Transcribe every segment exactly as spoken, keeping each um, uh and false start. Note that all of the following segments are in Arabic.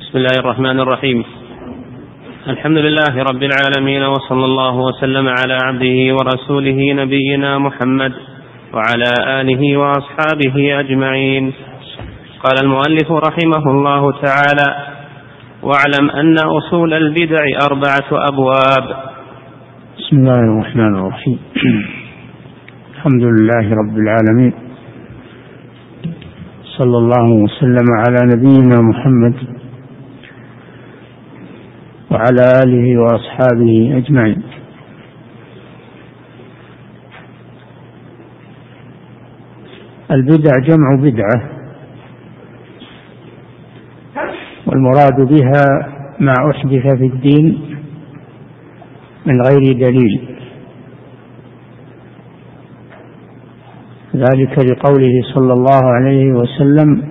بسم الله الرحمن الرحيم. الحمد لله رب العالمين، وصلى الله وسلم على عبده ورسوله نبينا محمد وعلى آله وأصحابه أجمعين. قال المؤلف رحمه الله تعالى: واعلم أن أصول البدع أربعة أبواب. بسم الله الرحمن الرحيم. الحمد لله رب العالمين، صلى الله وسلم على نبينا محمد وعلى آله وأصحابه أجمعين. البدع جمع بدعة، والمراد بها ما أحدث في الدين من غير دليل، ذلك لقوله صلى الله عليه وسلم: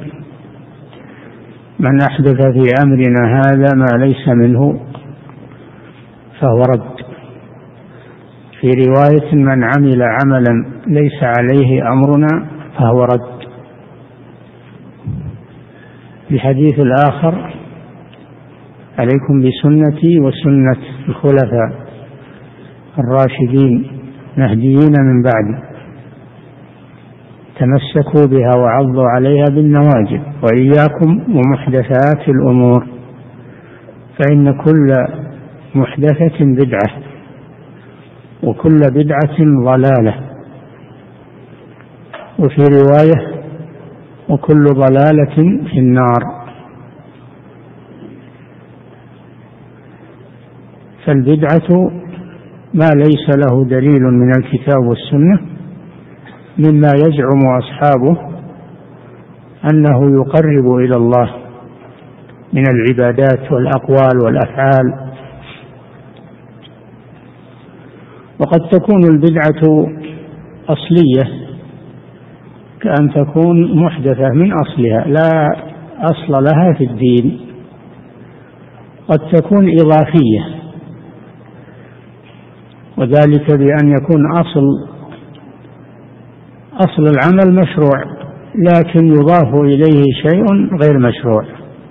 من أحدث في أمرنا هذا ما ليس منه فهو رد. في رواية: من عمل عملا ليس عليه أمرنا فهو رد. في الحديث الآخر: عليكم بسنتي وسنة الخلفاء الراشدين المهديين من بعدي، تمسكوا بها وعضوا عليها بالنواجذ، وإياكم ومحدثات الأمور، فإن كل محدثة بدعة وكل بدعة ضلالة. وفي رواية: وكل ضلالة في النار. فالبدعة ما ليس له دليل من الكتاب والسنة، مما يزعم أصحابه أنه يقرب إلى الله من العبادات والأقوال والأفعال. وقد تكون البدعة أصلية، كأن تكون محدثة من أصلها لا أصل لها في الدين. قد تكون إضافية، وذلك بأن يكون أصل أصل العمل مشروع، لكن يضاف إليه شيء غير مشروع،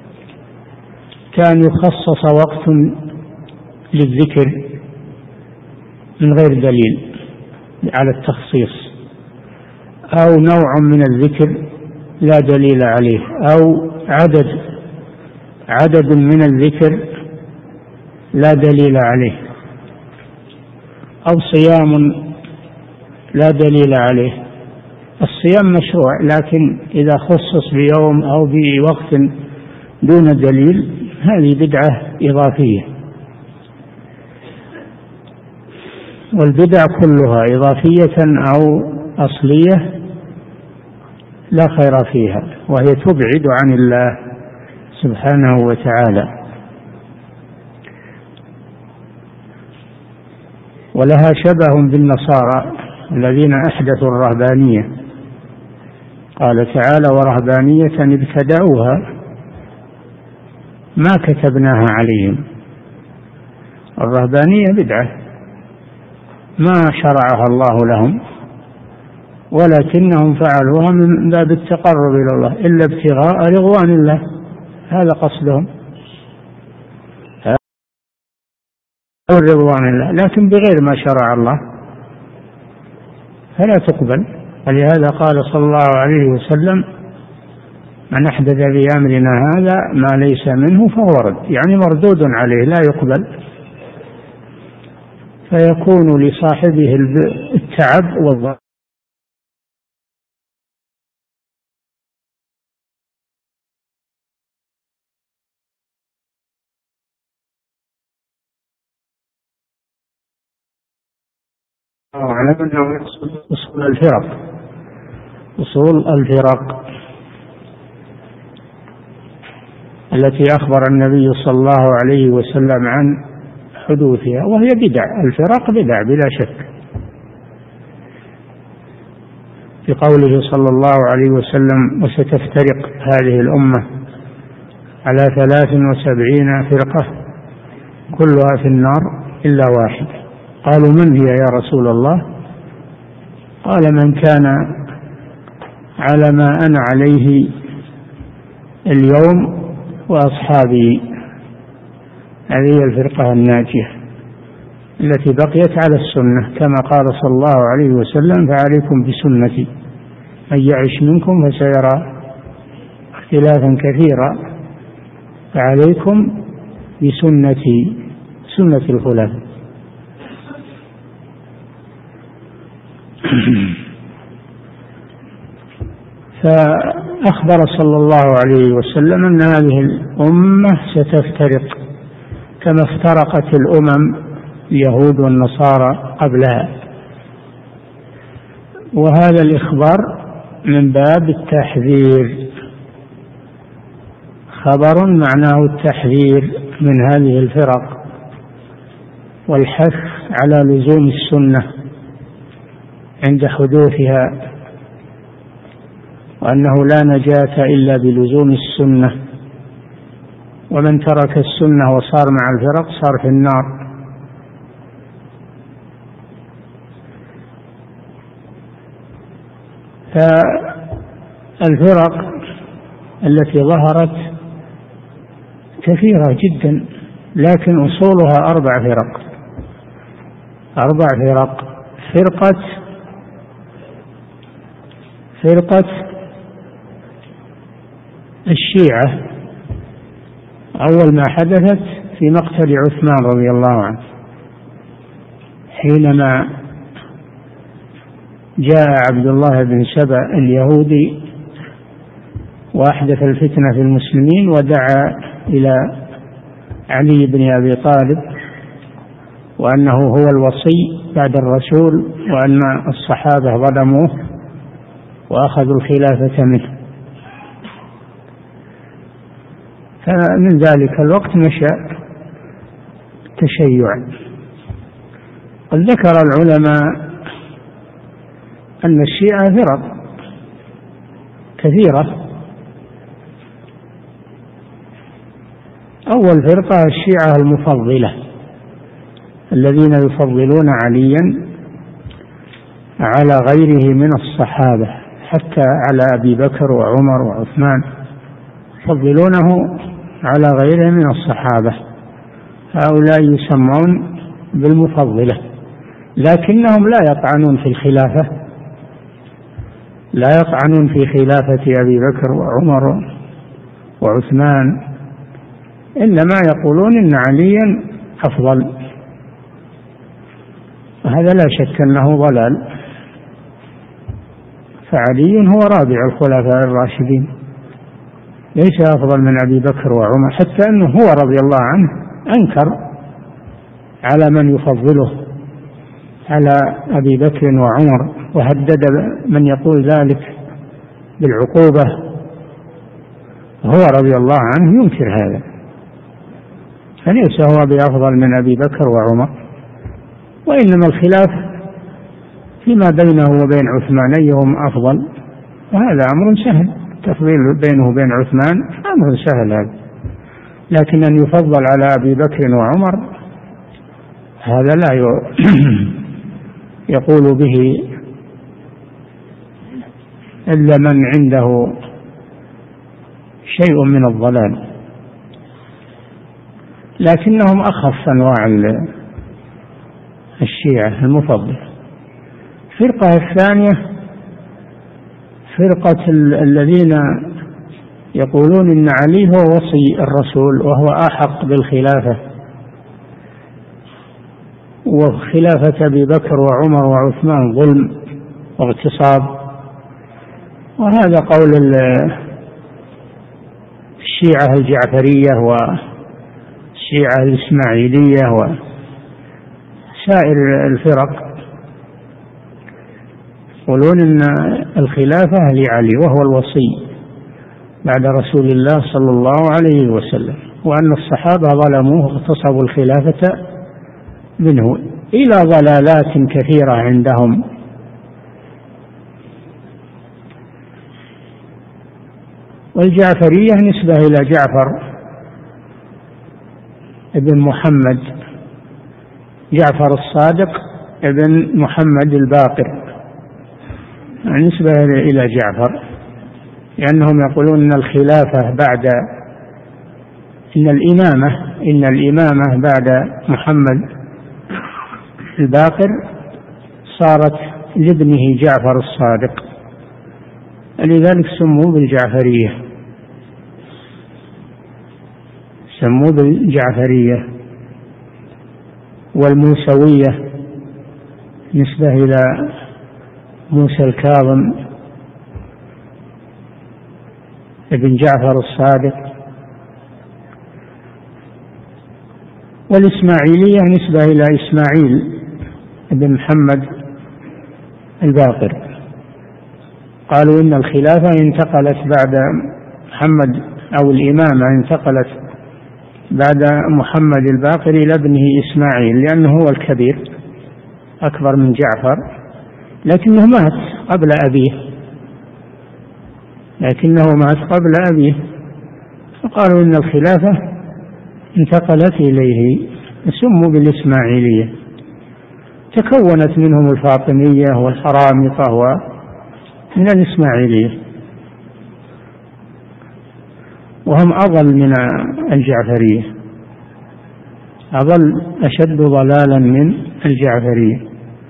كان يخصص وقت للذكر من غير دليل على التخصيص، أو نوع من الذكر لا دليل عليه، أو عدد عدد من الذكر لا دليل عليه، أو صيام لا دليل عليه. الصيام مشروع، لكن إذا خصص بيوم أو بوقت دون دليل هذه بدعة إضافية. والبدع كلها إضافية أو أصلية لا خير فيها، وهي تبعد عن الله سبحانه وتعالى. ولها شبه بالنصارى الذين أحدثوا الرهبانية. قال تعالى: ورهبانية ابتدعوها ما كتبناها عليهم. الرهبانية بدعة ما شرعها الله لهم، ولكنهم فعلوها من باب التقرب إلى الله، إلا ابتغاء رضوان الله، هذا قصدهم، رضوان الله، لكن بغير ما شرع الله فلا تقبل. ولهذا قال صلى الله عليه وسلم: من أحدث في أمرنا هذا ما ليس منه فهو رد، يعني مردود عليه لا يقبل، فيكون لصاحبه التعب والضرر. واعلم أنه يقصد أصول الفرق أصول الفرق التي أخبر النبي صلى الله عليه وسلم عن حدوثها، وهي بدع. الفرق بدع بلا شك، في قوله صلى الله عليه وسلم: وستفترق هذه الأمة على ثلاث وسبعين فرقة كلها في النار إلا واحد. قالوا: من هي يا رسول الله؟ قال: من كان على ما أنا عليه اليوم وأصحابي. هذه هي الفرقة الناجية التي بقيت على السنة، كما قال صلى الله عليه وسلم: فعليكم بسنتي، من يعش منكم فسيرى اختلافا كثيرا، فعليكم بسنتي، سنة الخلفاء. فأخبر صلى الله عليه وسلم أن هذه الأمة ستفترق كما افترقت الأمم اليهود والنصارى قبلها، وهذا الإخبار من باب التحذير، خبر معناه التحذير من هذه الفرق والحث على لزوم السنة عند حدوثها، وأنه لا نجاة إلا بلزوم السنة، ومن ترك السنة وصار مع الفرق صار في النار. فالفرق التي ظهرت كثيرة جدا، لكن أصولها أربع فرق أربع فرق فرقة فرقة الشيعة أول ما حدثت في مقتل عثمان رضي الله عنه، حينما جاء عبد الله بن سبأ اليهودي وأحدث الفتنة في المسلمين ودعا إلى علي بن أبي طالب وأنه هو الوصي بعد الرسول، وأن الصحابة ظلموه وأخذوا الخلافة منه. فمن ذلك الوقت نشأ التشيع. قد ذكر العلماء أن الشيعة فرق كثيرة. أول فرقة الشيعة المفضلة، الذين يفضلون عليا على غيره من الصحابة، حتى على أبي بكر وعمر وعثمان، يفضلونه على غيره من الصحابة. هؤلاء يسمون بالمفضلة، لكنهم لا يطعنون في الخلافة، لا يطعنون في خلافة أبي بكر وعمر وعثمان، إنما يقولون إن عليا أفضل، وهذا لا شك أنه ضلال، فعلي هو رابع الخلفاء الراشدين، ليس أفضل من أبي بكر وعمر، حتى أنه هو رضي الله عنه أنكر على من يفضله على أبي بكر وعمر، وهدد من يقول ذلك بالعقوبة، هو رضي الله عنه ينكر هذا، فليس هو بأفضل من أبي بكر وعمر، وإنما الخلاف فيما بينه وبين عثمان أيهم أفضل، وهذا أمر سهل، التفضيل بينه وبين عثمان أمر سهل هذا، لكن أن يفضل على أبي بكر وعمر هذا لا يقول به إلا من عنده شيء من الضلال، لكنهم أخف أنواع الشيعة المفضل. الفرقة الثانية فرقة الذين يقولون إن علي هو وصي الرسول وهو أحق بالخلافة، وخلافة أبي بكر وعمر وعثمان ظلم واغتصاب، وهذا قول الشيعة الجعفرية والشيعة الإسماعيلية وسائر الفرق، يقولون إن الخلافة لعلي وهو الوصي بعد رسول الله صلى الله عليه وسلم، وأن الصحابة ظلموه واغتصبوا الخلافة منه، إلى ضلالات كثيرة عندهم. والجعفرية نسبة إلى جعفر ابن محمد، جعفر الصادق ابن محمد الباقر، نسبة إلى جعفر، لأنهم يقولون أن الخلافة بعد إن الإمامة إن الإمامة بعد محمد الباقر صارت لابنه جعفر الصادق، لذلك سموا بالجعفرية سموا بالجعفرية. والموسوية نسبة إلى موسى الكاظم ابن جعفر الصادق. والإسماعيلية نسبة إلى إسماعيل ابن محمد الباقر. قالوا إن الخلافة انتقلت بعد محمد أو الإمامة انتقلت بعد محمد الباقر إلى ابنه إسماعيل، لأنه هو الكبير أكبر من جعفر، لكنه مات قبل أبيه لكنه مات قبل أبيه فقالوا إن الخلافة انتقلت إليه، سموا بالإسماعيلية. تكونت منهم الفاطمية والحرامطة ومن الإسماعيلية، وهم أضل من الجعفرية، أضل أشد ضلالا من الجعفرية.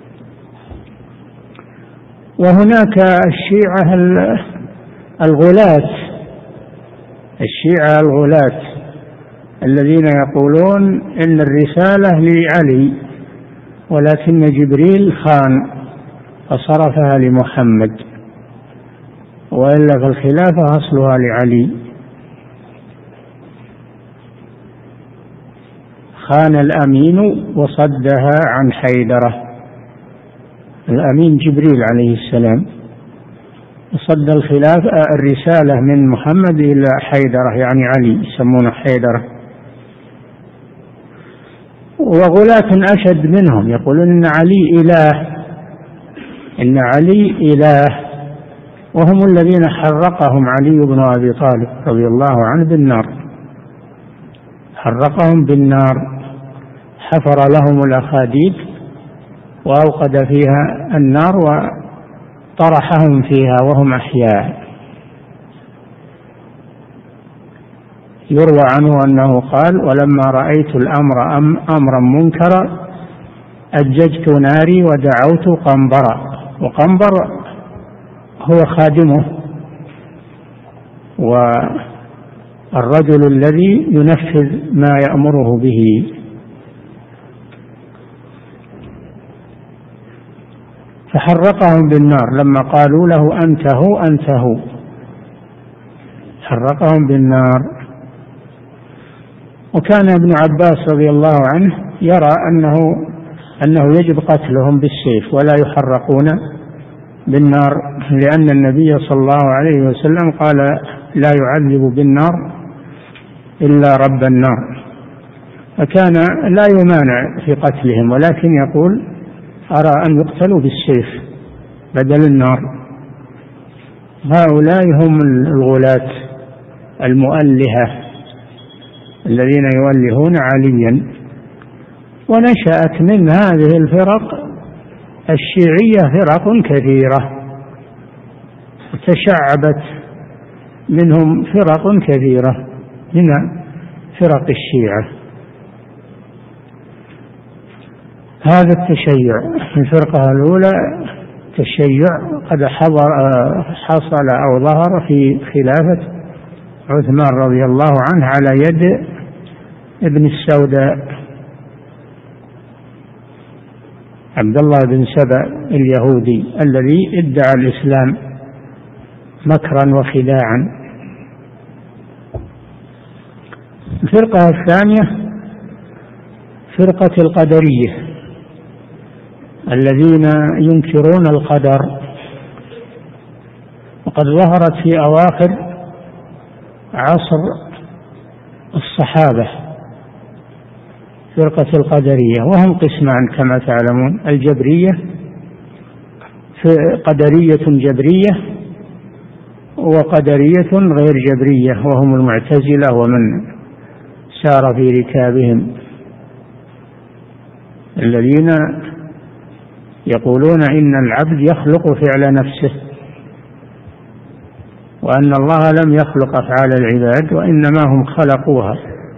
وهناك الشيعة الغلاة الشيعة الغلاة الذين يقولون إن الرسالة لعلي ولكن جبريل خان فصرفها لمحمد، وإلا فالخلافة أصلها لعلي. خان الأمين وصدها عن حيدرة، الأمين جبريل عليه السلام صد الخلافة الرسالة من محمد إلى حيدرة، يعني علي يسمونه حيدرة. وغلاة أشد منهم يقولون إن علي إله إن علي إله وهم الذين حرقهم علي بن أبي طالب رضي الله عنه بالنار، حرقهم بالنار، حفر لهم الأخاديد وأوقد فيها النار وطرحهم فيها وهم أحياء. يروى عنه أنه قال: ولما رأيت الأمر أمرا منكرا أججت ناري ودعوت قنبرا. وقنبر هو خادمه والرجل الذي ينفذ ما يأمره به. فحرقهم بالنار لما قالوا له أنتهوا أنتهوا حرقهم بالنار. وكان ابن عباس رضي الله عنه يرى أنه أنه يجب قتلهم بالسيف ولا يحرقون بالنار، لأن النبي صلى الله عليه وسلم قال: لا يعذب بالنار إلا رب النار. فكان لا يمانع في قتلهم، ولكن يقول: أرى أن يقتلوا بالسيف بدل النار. هؤلاء هم الغلاة المؤلهة الذين يؤلهون عليا. ونشأت من هذه الفرق الشيعية فرق كثيرة، تشعبت منهم فرق كثيرة من فرق الشيعة. هذا التشيع الفرقة الأولى تشيع قد حضر حصل أو ظهر في خلافة عثمان رضي الله عنه على يد ابن السوداء عبد الله بن سبأ اليهودي الذي ادعى الإسلام مكرا وخداعا. الفرقة الثانية فرقة القدرية الذين ينكرون القدر، وقد ظهرت في أواخر عصر الصحابة فرقة القدرية، وهم قسمان كما تعلمون: الجبرية قدرية جبرية وقدرية غير جبرية وهم المعتزلة ومن سار في ركابهم، الذين يقولون إن العبد يخلق فعل نفسه وأن الله لم يخلق أفعال العباد وإنما هم خلقوها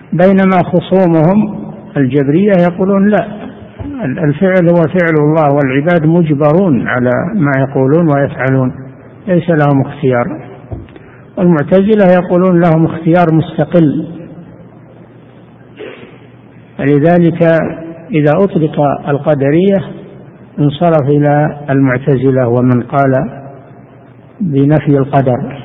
بينما خصومهم الجبرية يقولون لا، الفعل هو فعل الله والعباد مجبرون على ما يقولون ويفعلون، ليس لهم اختيار. والمعتزلة يقولون لهم اختيار مستقل. لذلك إذا أطلق القدرية انصرف إلى المعتزلة ومن قال بنفي القدر،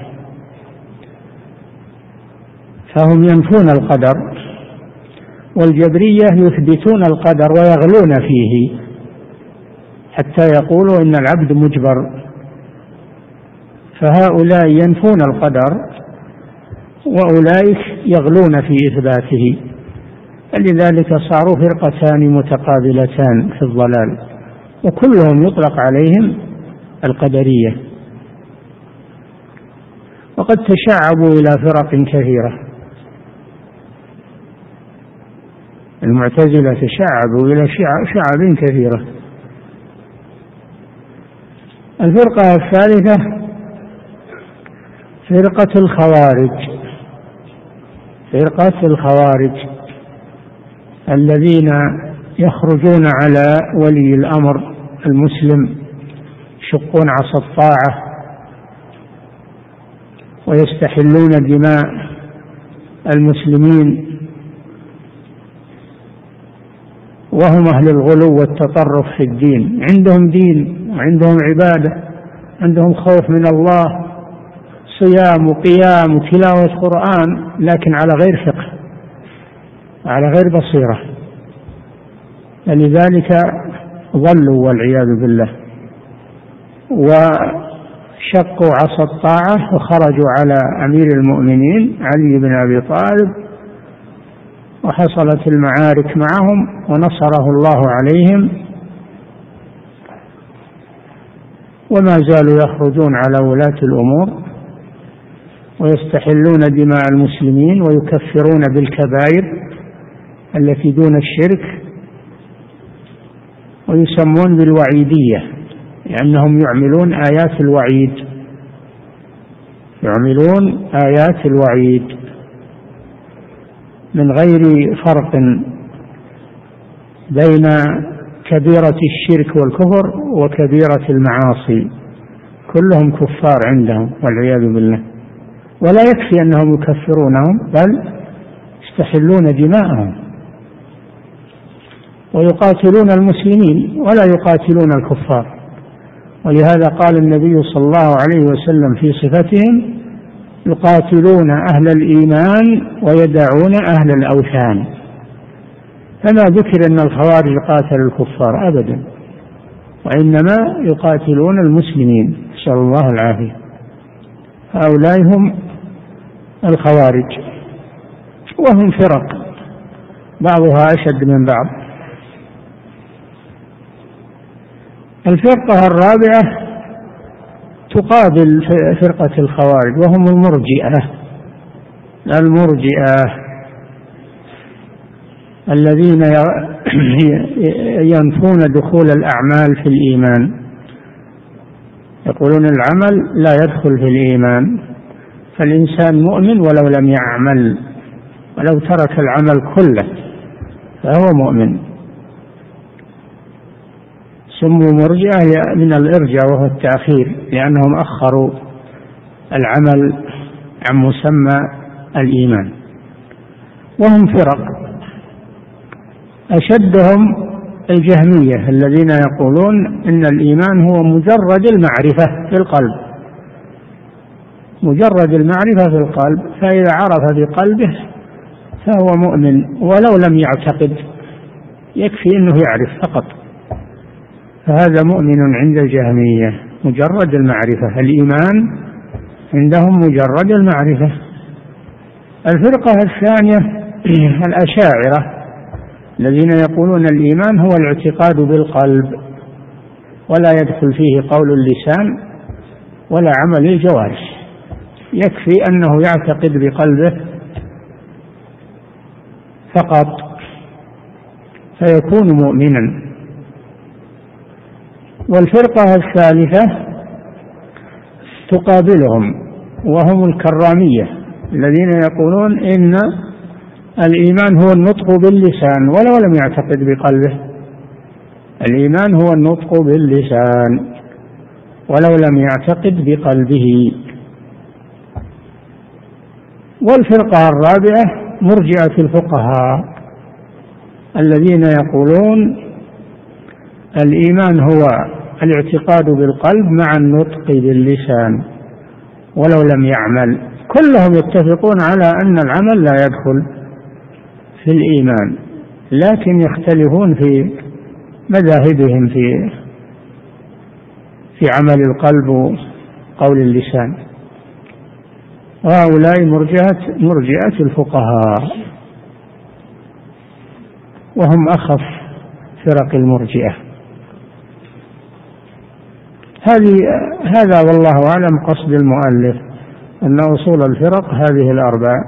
فهم ينفون القدر، والجبرية يثبتون القدر ويغلون فيه حتى يقولوا إن العبد مجبر. فهؤلاء ينفون القدر وأولئك يغلون في إثباته، لذلك صاروا فرقتان متقابلتان في الضلال، وكلهم يطلق عليهم القدرية، وقد تشعبوا إلى فرق كثيرة. المعتزلة تشعبوا إلى شعب كثيرة. الفرقة الثالثة فرقة الخوارج، فرقة الخوارج الذين يخرجون على ولي الأمر المسلم، يشقون عصا الطاعة ويستحلون دماء المسلمين، وهم أهل الغلو والتطرف في الدين. عندهم دين وعندهم عبادة، عندهم خوف من الله، صيام وقيام وتلاوة قرآن، لكن على غير فقه، على غير بصيرة، لذلك ضلوا والعياذ بالله، وشقوا عصا الطاعة وخرجوا على أمير المؤمنين علي بن أبي طالب، وحصلت المعارك معهم ونصره الله عليهم، وما زالوا يخرجون على ولاة الأمور ويستحلون دماء المسلمين ويكفرون بالكبائر التي دون الشرك، ويسمون بالوعيدية لأنهم يعملون آيات الوعيد، يعملون آيات الوعيد من غير فرق بين كبيرة الشرك والكفر وكبيرة المعاصي، كلهم كفار عندهم والعياذ بالله. ولا يكفي أنهم يكفرونهم، بل يستحلون دماءهم ويقاتلون المسلمين ولا يقاتلون الكفار. ولهذا قال النبي صلى الله عليه وسلم في صفتهم: يقاتلون أهل الإيمان ويدعون أهل الأوثان. فما ذكر أن الخوارج قاتلوا الكفار أبدا، وإنما يقاتلون المسلمين، نسأل الله العافية. هؤلاء هم الخوارج، وهم فرق بعضها أشد من بعض. الفرقة الرابعة تقابل فرقة الخوارج، وهم المرجئة. المرجئة الذين ينفون دخول الأعمال في الإيمان، يقولون العمل لا يدخل في الإيمان، فالإنسان مؤمن ولو لم يعمل، ولو ترك العمل كله فهو مؤمن. سموا مرجئة من الإرجاء وهو التأخير، لأنهم أخروا العمل عن مسمى الإيمان. وهم فرق، أشدهم الجهمية الذين يقولون إن الإيمان هو مجرد المعرفة في القلب، مجرد المعرفة في القلب، فإذا عرف بقلبه فهو مؤمن ولو لم يعتقد، يكفي أنه يعرف فقط، فهذا مؤمن عند الجهمية. مجرد المعرفة، الإيمان عندهم مجرد المعرفة. الفرقة الثانية الأشاعرة الذين يقولون الإيمان هو الاعتقاد بالقلب ولا يدخل فيه قول اللسان ولا عمل الجوارح، يكفي أنه يعتقد بقلبه فقط فيكون مؤمنا. والفرقة الثالثة تقابلهم، وهم الكرامية الذين يقولون إن الإيمان هو النطق باللسان ولو لم يعتقد بقلبه. الإيمان هو النطق باللسان ولو لم يعتقد بقلبه. والفرقة الرابعة مرجئة الفقهاء الذين يقولون الإيمان هو الاعتقاد بالقلب مع النطق باللسان ولو لم يعمل. كلهم يتفقون على أن العمل لا يدخل في الإيمان، لكن يختلفون في مذاهبهم في في عمل القلب وقول اللسان. وهؤلاء مرجئة مرجئة الفقهاء، وهم أخف فرق المرجئة. هذه هذا والله أعلم قصد المؤلف، أن أصول الفرق هذه الأربعة.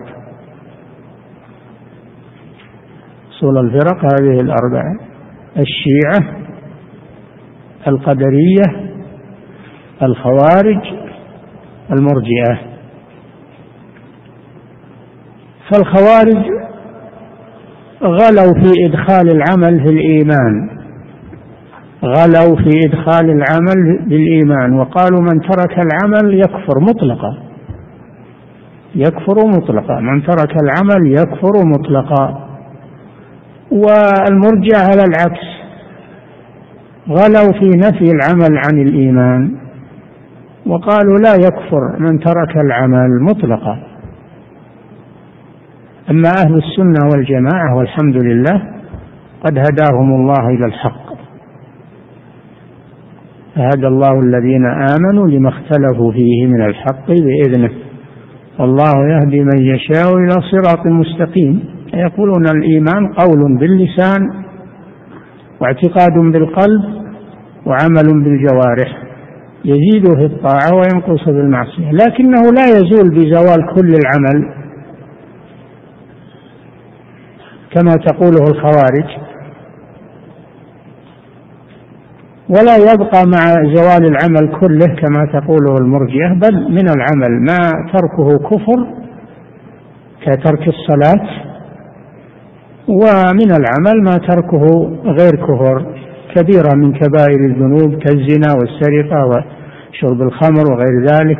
أصول الفرق هذه الأربعة: الشيعة، القدرية، الخوارج، المرجئة. فالخوارج غلوا في إدخال العمل في الإيمان، غلوا في إدخال العمل بالإيمان، وقالوا من ترك العمل يكفر مطلقا، يكفر مطلقا، من ترك العمل يكفر مطلقا. والمرجئة على العكس، غلوا في نفي العمل عن الإيمان وقالوا لا يكفر من ترك العمل مطلقا. أما أهل السنة والجماعة والحمد لله قد هداهم الله إلى الحق، فهدى الله الذين آمنوا لما اختلفوا فيه من الحق بإذنه، والله يهدي من يشاء إلى صراط مستقيم. يقولون الإيمان قول باللسان واعتقاد بالقلب وعمل بالجوارح، يزيد في الطاعة وينقص بالمعصية، لكنه لا يزول بزوال كل العمل كما تقوله الخوارج، ولا يبقى مع زوال العمل كله كما تقوله المرجئة، بل من العمل ما تركه كفر كترك الصلاة، ومن العمل ما تركه غير كفر كبيرة من كبائر الذنوب كالزنا والسرقة وشرب الخمر وغير ذلك.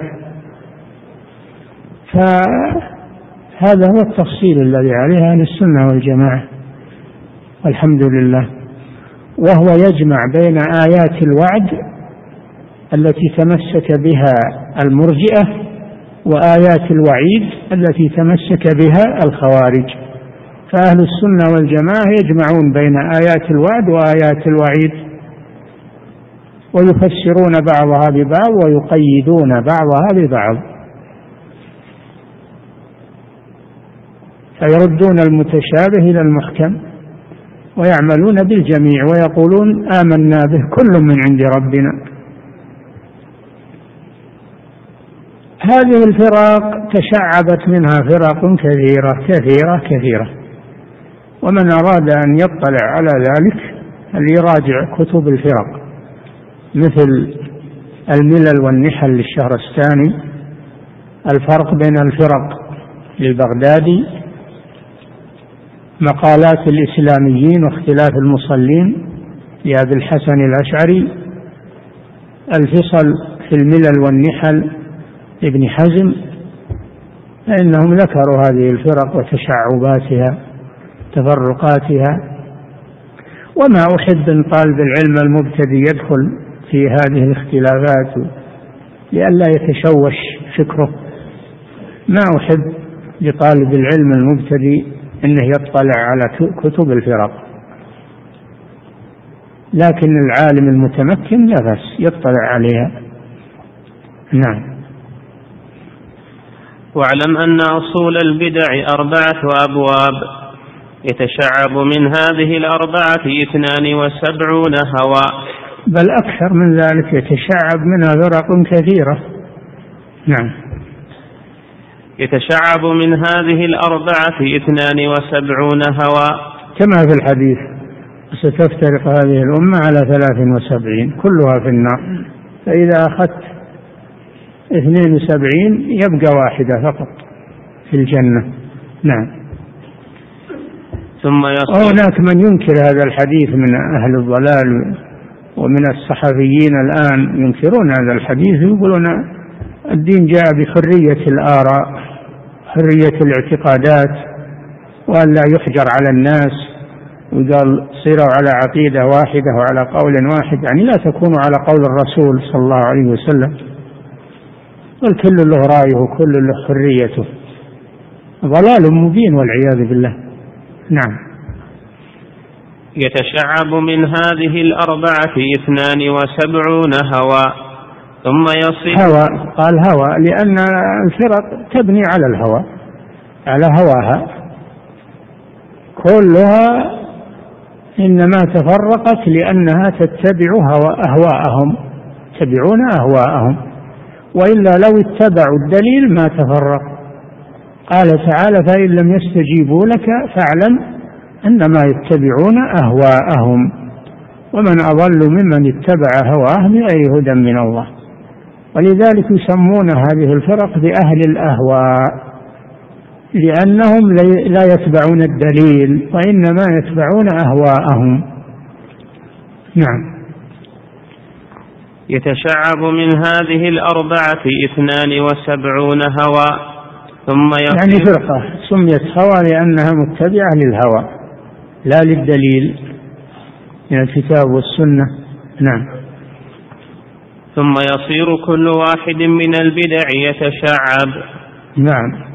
فهذا هو التفصيل الذي عليه أهل السنة والجماعة والحمد لله، وهو يجمع بين آيات الوعد التي تمسك بها المرجئة وآيات الوعيد التي تمسك بها الخوارج. فأهل السنة والجماعة يجمعون بين آيات الوعد وآيات الوعيد، ويفسرون بعضها ببعض ويقيدون بعضها ببعض، فيردون المتشابه إلى المحكم ويعملون بالجميع ويقولون آمنا به كل من عند ربنا. هذه الفرق تشعبت منها فرق كثيرة كثيرة كثيرة، ومن أراد أن يطلع على ذلك فليراجع كتب الفرق مثل الملل والنحل للشهرستاني، الفرق بين الفرق للبغدادي، مقالات الإسلاميين واختلاف المصلين لأبي الحسن الأشعري، الفصل في الملل والنحل ابن حزم، فإنهم ذكروا هذه الفرق وتشعباتها تفرقاتها. وما أحب أن طالب العلم المبتدئ يدخل في هذه الاختلافات لئلا يتشوش فكره، ما أحب لطالب العلم المبتدئ أنه يطلع على كتب الفرق، لكن العالم المتمكن لا بأس يطلع عليها. نعم. واعلم أن أصول البدع أربعة أبواب، يتشعب من هذه الأربعة اثنان وسبعون هوى، بل أكثر من ذلك، يتشعب منها فرق كثيرة. نعم. يتشعب من هذه الأربعة اثنان وسبعون هوى، كما في الحديث ستفترق هذه الأمة على ثلاث وسبعين كلها في النار، فإذا أخذت اثنين وسبعين يبقى واحدة فقط في الجنة. نعم. ثم يصير. هناك من ينكر هذا الحديث من أهل الضلال ومن الصحفيين الآن ينكرون هذا الحديث، يقولون الدين جاء بحرية الآراء، حرية الاعتقادات، وأن لا يحجر على الناس، وقال صيروا على عقيدة واحدة وعلى قول واحد، يعني لا تكونوا على قول الرسول صلى الله عليه وسلم، والكل له رأيه وكل له حريته. ضلال مبين والعياذ بالله. نعم. يتشعب من هذه الأربعة اثنان وسبعون هوى ثم يصير. هوى، قال هوى لأن الفرق تبني على الهوى، على هواها، كلها إنما تفرقت لأنها تتبع هوى أهواءهم، تتبعون أهواءهم، وإلا لو اتبعوا الدليل ما تفرق. قال تعالى: فإن لم يستجيبوا لك فاعلم أنما يتبعون أهواءهم، ومن أضل ممن اتبع هواه بغير هدى من الله. ولذلك يسمون هذه الفرق بأهل الأهواء، لأنهم لا يتبعون الدليل وإنما يتبعون أهواءهم. نعم. يتشعب من هذه الأربعة اثنان وسبعون هوى ثم يصير. يعني فرقة سميت هوى لأنها متبعة للهوى لا للدليل من الكتاب والسنة. نعم. ثم يصير كل واحد من البدع يتشعب. نعم.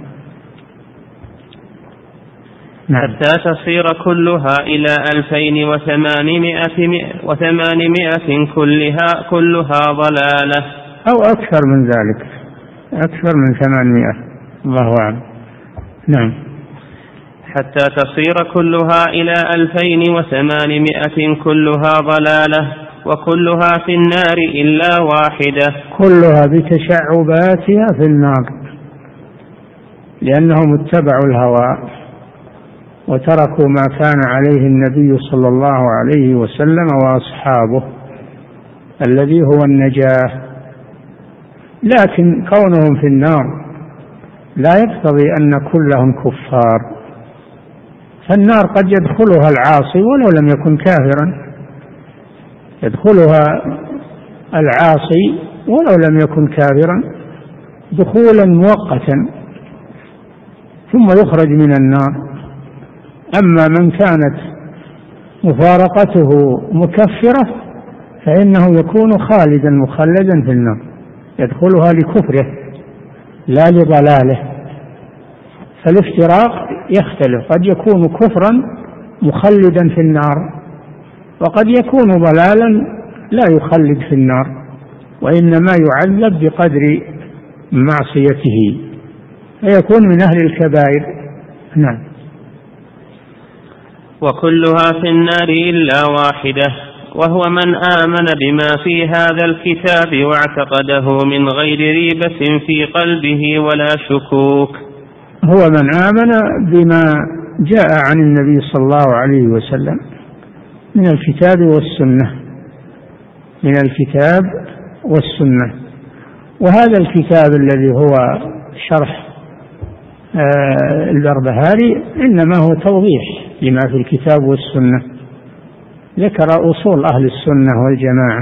نعم. حتى تصير كلها إلى ألفين وثمانمائة وثمانمائة كلها كلها ضلالة، أو أكثر من ذلك، أكثر من ثمانمائة، الله أعلم. نعم. حتى تصير كلها إلى ألفين وثمانمائة كلها ضلالة وكلها في النار إلا واحدة. كلها بتشعباتها في النار، لأنهم اتبعوا الهوى وتركوا ما كان عليه النبي صلى الله عليه وسلم وأصحابه الذي هو النجاة. لكن كونهم في النار لا يقتضي أن كلهم كفار، فالنار قد يدخلها العاصي ولو لم يكن كافرا، يدخلها العاصي ولو لم يكن كافرا دخولا مؤقتا ثم يخرج من النار. أما من كانت مفارقته مكفرة فإنه يكون خالدا مخلدا في النار، يدخلها لكفره لا لضلاله. فالافتراق يختلف، قد يكون كفرا مخلدا في النار، وقد يكون ضلالا لا يخلد في النار وإنما يعذب بقدر معصيته فيكون من أهل الكبائر. نعم. وكلها في النار إلا واحدة، وهو من آمن بما في هذا الكتاب واعتقده من غير ريبة في قلبه ولا شكوك. هو من آمن بما جاء عن النبي صلى الله عليه وسلم من الكتاب والسنة، من الكتاب والسنة. وهذا الكتاب الذي هو شرح آه البربهاري إنما هو توضيح لما في الكتاب والسنة، ذكر أصول أهل السنة والجماعة،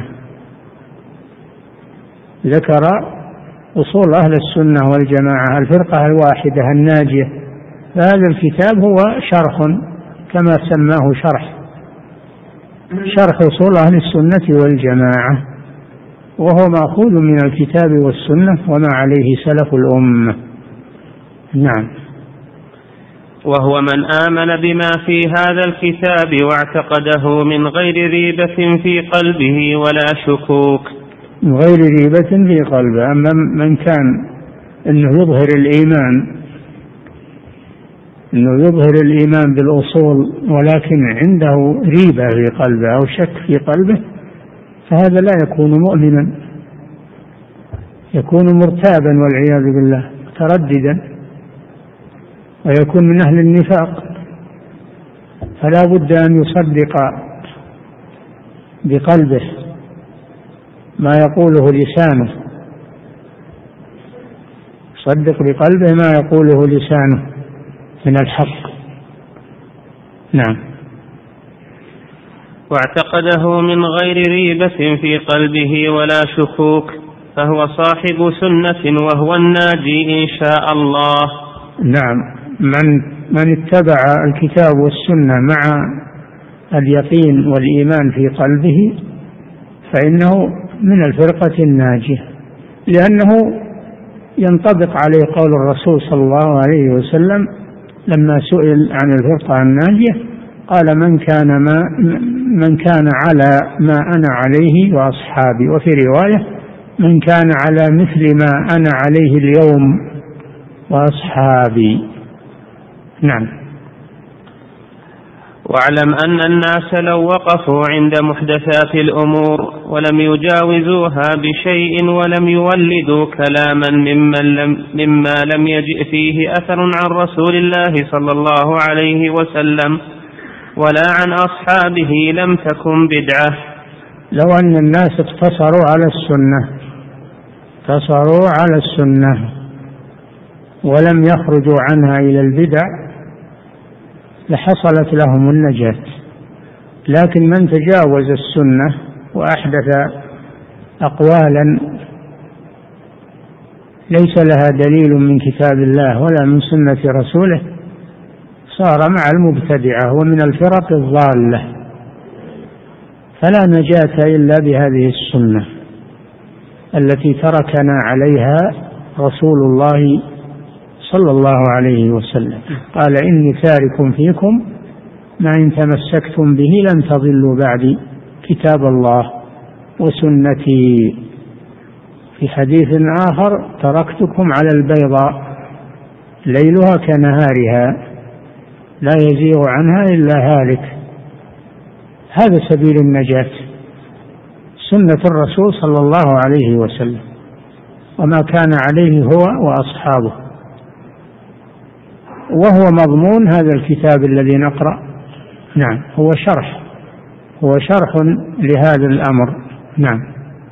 ذكر أصول أهل السنة والجماعة الفرقة الواحدة الناجية. فهذا الكتاب هو شرح كما سماه شرح شرح أصول أهل السنة والجماعة، وهو مأخوذ من الكتاب والسنة وما عليه سلف الأمة. نعم. وهو من آمن بما في هذا الكتاب واعتقده من غير ريبة في قلبه ولا شكوك. من غير ريبة في قلبه. أما من كان أنه يظهر الإيمان أنه يظهر الإيمان بالأصول ولكن عنده ريبة في قلبه أو شك في قلبه، فهذا لا يكون مؤمنا، يكون مرتابا والعياذ بالله، مترددا، ويكون من أهل النفاق. فلا بد أن يصدق بقلبه ما يقوله لسانه، يصدق بقلبه ما يقوله لسانه من الحق. نعم. واعتقده من غير ريبة في قلبه ولا شكوك فهو صاحب سنة وهو الناجي إن شاء الله. نعم، من من اتبع الكتاب والسنة مع اليقين والإيمان في قلبه فإنه من الفرقة الناجية، لأنه ينطبق عليه قول الرسول صلى الله عليه وسلم لما سئل عن الفرقة الناجية قال من كان ما من كان على ما أنا عليه وأصحابي، وفي رواية من كان على مثل ما أنا عليه اليوم وأصحابي. نعم. واعلم أن الناس لو وقفوا عند محدثات الأمور ولم يجاوزوها بشيء ولم يولدوا كلاما ممن لم مما لم يجئ فيه أثر عن رسول الله صلى الله عليه وسلم ولا عن أصحابه لم تكن بدعة. لو أن الناس اقتصروا على السنة اقتصروا على السنة ولم يخرجوا عنها إلى البدع لحصلت لهم النجاة، لكن من تجاوز السنة وأحدث أقوالا ليس لها دليل من كتاب الله ولا من سنة رسوله صار مع المبتدعة ومن الفرق الضالة، فلا نجاة إلا بهذه السنة التي تركنا عليها رسول الله صلى الله عليه وسلم. قال إني تارك فيكم ما إن تمسكتم به لن تضلوا بعدي كتاب الله وسنتي. في حديث آخر تركتكم على البيضاء ليلها كنهارها لا يزيغ عنها إلا هالك. هذا سبيل النجاة سنة الرسول صلى الله عليه وسلم وما كان عليه هو وأصحابه، وهو مضمون هذا الكتاب الذي نقرأ. نعم، هو شرح هو شرح لهذا الأمر. نعم.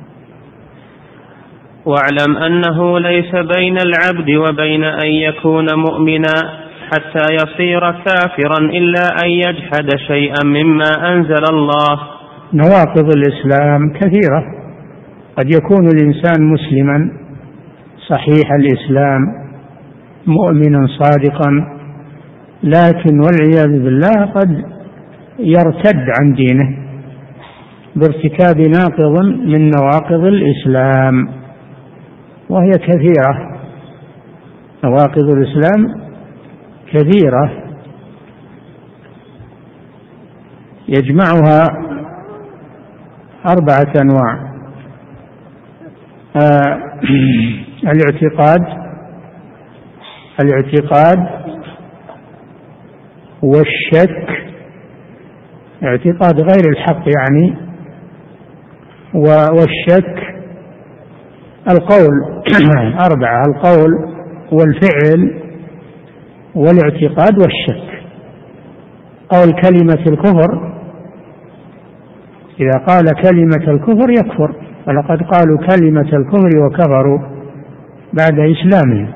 واعلم أنه ليس بين العبد وبين أن يكون مؤمنا حتى يصير كافرا إلا أن يجحد شيئا مما أنزل الله. نواقض الإسلام كثيرة، قد يكون الإنسان مسلما صحيح الإسلام مؤمنا صادقا، لكن والعياذ بالله قد يرتد عن دينه بارتكاب ناقض من نواقض الإسلام، وهي كثيرة. نواقض الإسلام كثيرة يجمعها أربعة أنواع: آه الاعتقاد الاعتقاد والشك، اعتقاد غير الحق يعني، والشك، القول أربعة: القول والفعل والاعتقاد والشك. قول كلمة الكفر، إذا قال كلمة الكفر يكفر، ولقد قالوا كلمة الكفر وكفروا بعد إسلامهم.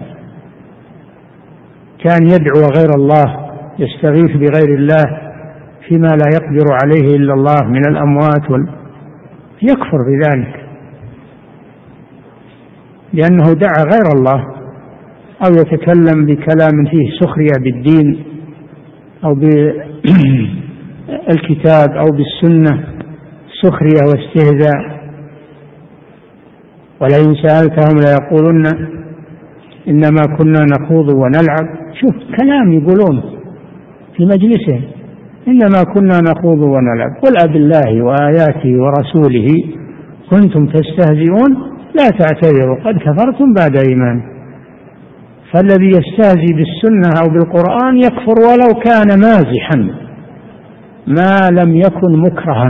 كان يدعو غير الله، يستغيث بغير الله فيما لا يقدر عليه إلا الله من الأموات وال... يكفر بذلك لأنه دعا غير الله، أو يتكلم بكلام فيه سخرية بالدين أو بالكتاب أو بالسنة، سخرية واستهزاء. ولئن سألتهم ليقولن إنما كنا نخوض ونلعب. شوف كلام يقولون في مجلسهم، إنما كنا نخوض ونلعب، قل أبالله وآياته ورسوله كنتم تستهزئون لا تعتذروا قد كفرتم بعد إيمان. فالذي يستهزئ بالسنة أو بالقرآن يكفر ولو كان مازحا ما لم يكن مكرها.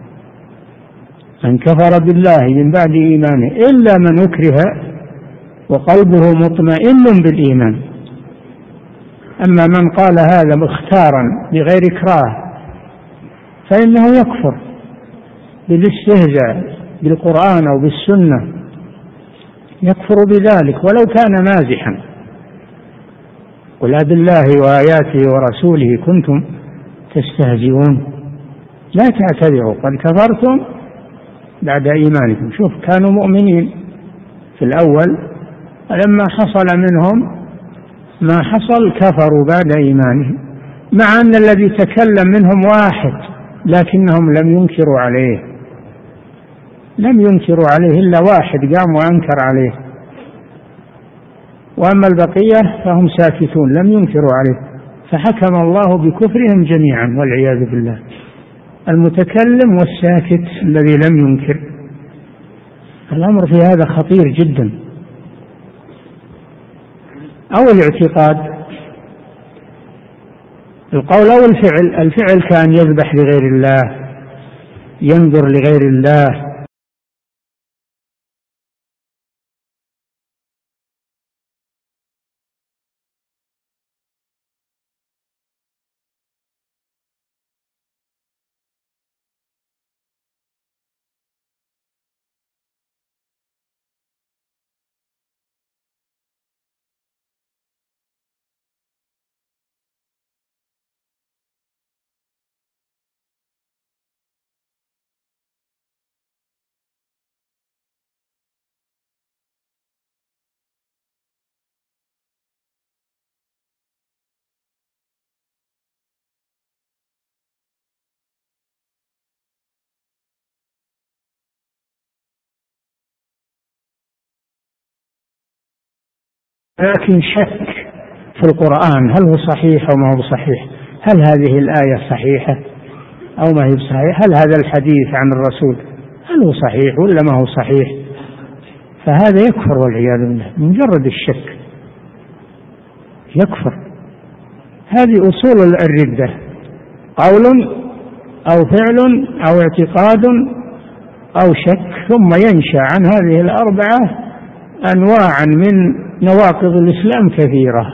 من كفر بالله من بعد إيمانه إلا من أكره وقلبه مطمئن بالإيمان. أما من قال هذا مختارا بغير إكراه فإنه يكفر بالاستهزاء بالقرآن أو بالسنة، يكفر بذلك ولو كان مازحا. قل بالله وآياته ورسوله كنتم تستهزئون لا تعتذروا قد كفرتم بعد إيمانكم. شوف كانوا مؤمنين في الأول لما حصل منهم ما حصل كفروا بعد إيمانهم، مع أن الذي تكلم منهم واحد لكنهم لم ينكروا عليه، لم ينكروا عليه إلا واحد قام وأنكر عليه، وأما البقية فهم ساكتون لم ينكروا عليه، فحكم الله بكفرهم جميعا والعياذ بالله، المتكلم والساكت الذي لم ينكر. الأمر في هذا خطير جدا. أو الاعتقاد، القول أو الفعل. الفعل كان يذبح لغير الله، ينذر لغير الله، لكن شك في القرآن هل هو صحيح أو ما هو صحيح، هل هذه الآية صحيحة أو ما هي صحيحة، هل هذا الحديث عن الرسول هل هو صحيح ولا ما هو صحيح، فهذا يكفر والعياذ بالله. مجرد الشك يكفر. هذه أصول الردة، قول أو فعل أو اعتقاد أو شك، ثم ينشأ عن هذه الأربعة أنواعا من نواقض الإسلام كثيرة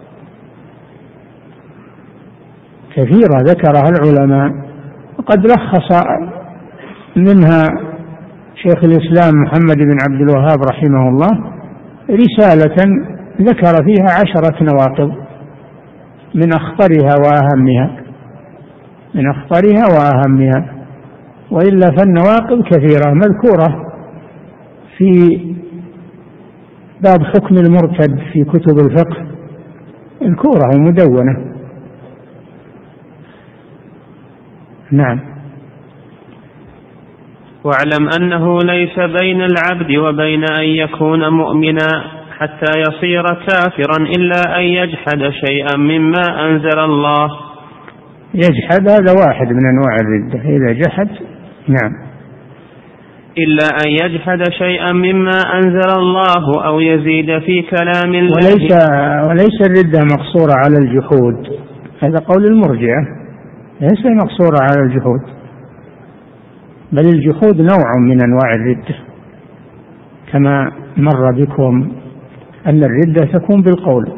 كثيرة ذكرها العلماء، وقد لخص منها شيخ الإسلام محمد بن عبد الوهاب رحمه الله رسالة ذكر فيها عشرة نواقض من أخطرها وأهمها من أخطرها وأهمها وإلا فالنواقض كثيرة مذكورة في باب حكم المرتد في كتب الفقه، الكورة المدونة. نعم. واعلم أنه ليس بين العبد وبين أن يكون مؤمنا حتى يصير كافرا إلا أن يجحد شيئا مما أنزل الله. يجحد هذا واحد من أنواع الردة، إذا جحد نعم. إلا أن يجحد شيئا مما أنزل الله أو يزيد في كلام الله. وليس, وليس الردة مقصورة على الجحود، هذا قول المرجئة، ليس مقصورة على الجحود، بل الجحود نوع من أنواع الردة، كما مر بكم أن الردة تكون بالقول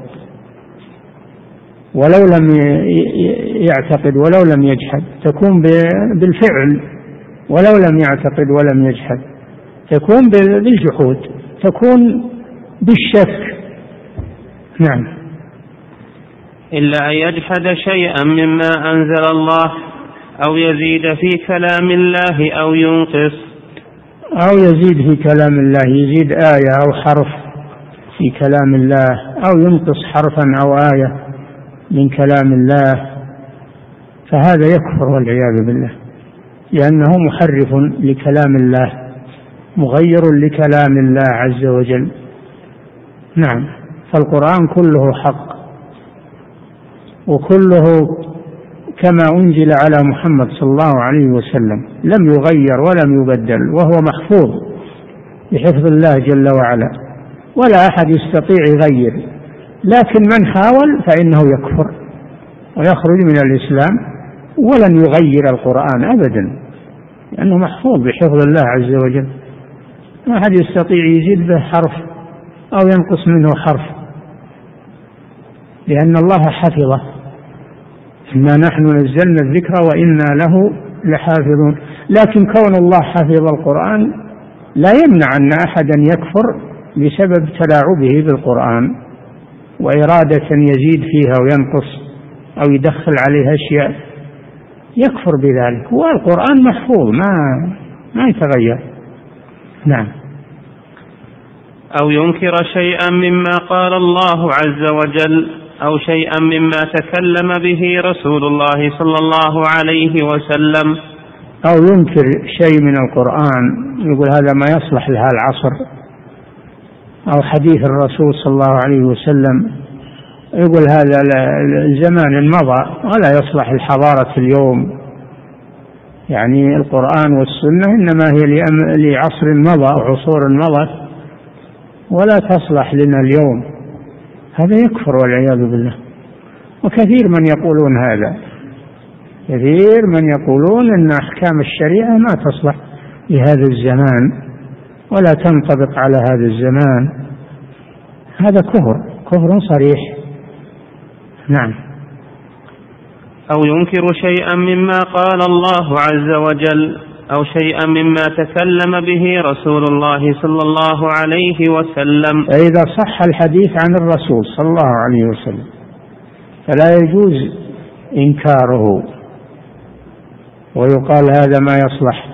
ولو لم يعتقد ولو لم يجحد، تكون بالفعل ولو لم يعتقد ولم يجحد، تكون بالجحود، تكون بالشك. نعم. إلا أن يجحد شيئا مما أنزل الله أو يزيد في كلام الله أو ينقص. أو يزيد في كلام الله، يزيد آية أو حرف في كلام الله، أو ينقص حرفا أو آية من كلام الله، فهذا يكفر والعياذ بالله، لأنه محرف لكلام الله، مغير لكلام الله عز وجل. نعم. فالقرآن كله حق، وكله كما أنزل على محمد صلى الله عليه وسلم، لم يغير ولم يبدل، وهو محفوظ بحفظ الله جل وعلا، ولا أحد يستطيع يغير، لكن من حاول فإنه يكفر ويخرج من الإسلام، ولن يغير القرآن أبدا، لأنه محفوظ بحفظ الله عز وجل، ما أحد يستطيع يزيد به حرف أو ينقص منه حرف، لأن الله حفظه. إنا نحن نزلنا الذكر وإنا له لحافظون. لكن كون الله حفظ القرآن لا يمنع أن أحدا يكفر بسبب تلاعبه بالقرآن وإرادة يزيد فيها وينقص أو يدخل عليها أشياء يكفر بذلك. والقرآن محفوظ ما ما يتغير. نعم. أو ينكر شيئا مما قال الله عز وجل أو شيئا مما تكلم به رسول الله صلى الله عليه وسلم. أو ينكر شيء من القرآن، يقول هذا ما يصلح لها العصر، أو حديث الرسول صلى الله عليه وسلم يقول هذا الزمان مضى ولا يصلح الحضارة اليوم. يعني القرآن والسنة إنما هي لعصر مضى وعصور مضت ولا تصلح لنا اليوم. هذا يكفر والعياذ بالله. وكثير من يقولون هذا، كثير من يقولون أن أحكام الشريعة ما تصلح لهذا الزمان ولا تنطبق على هذا الزمان. هذا كفر، كفر صريح. نعم. أو ينكر شيئا مما قال الله عز وجل أو شيئا مما تكلم به رسول الله صلى الله عليه وسلم. فإذا صح الحديث عن الرسول صلى الله عليه وسلم فلا يجوز إنكاره ويقال هذا ما يصلح،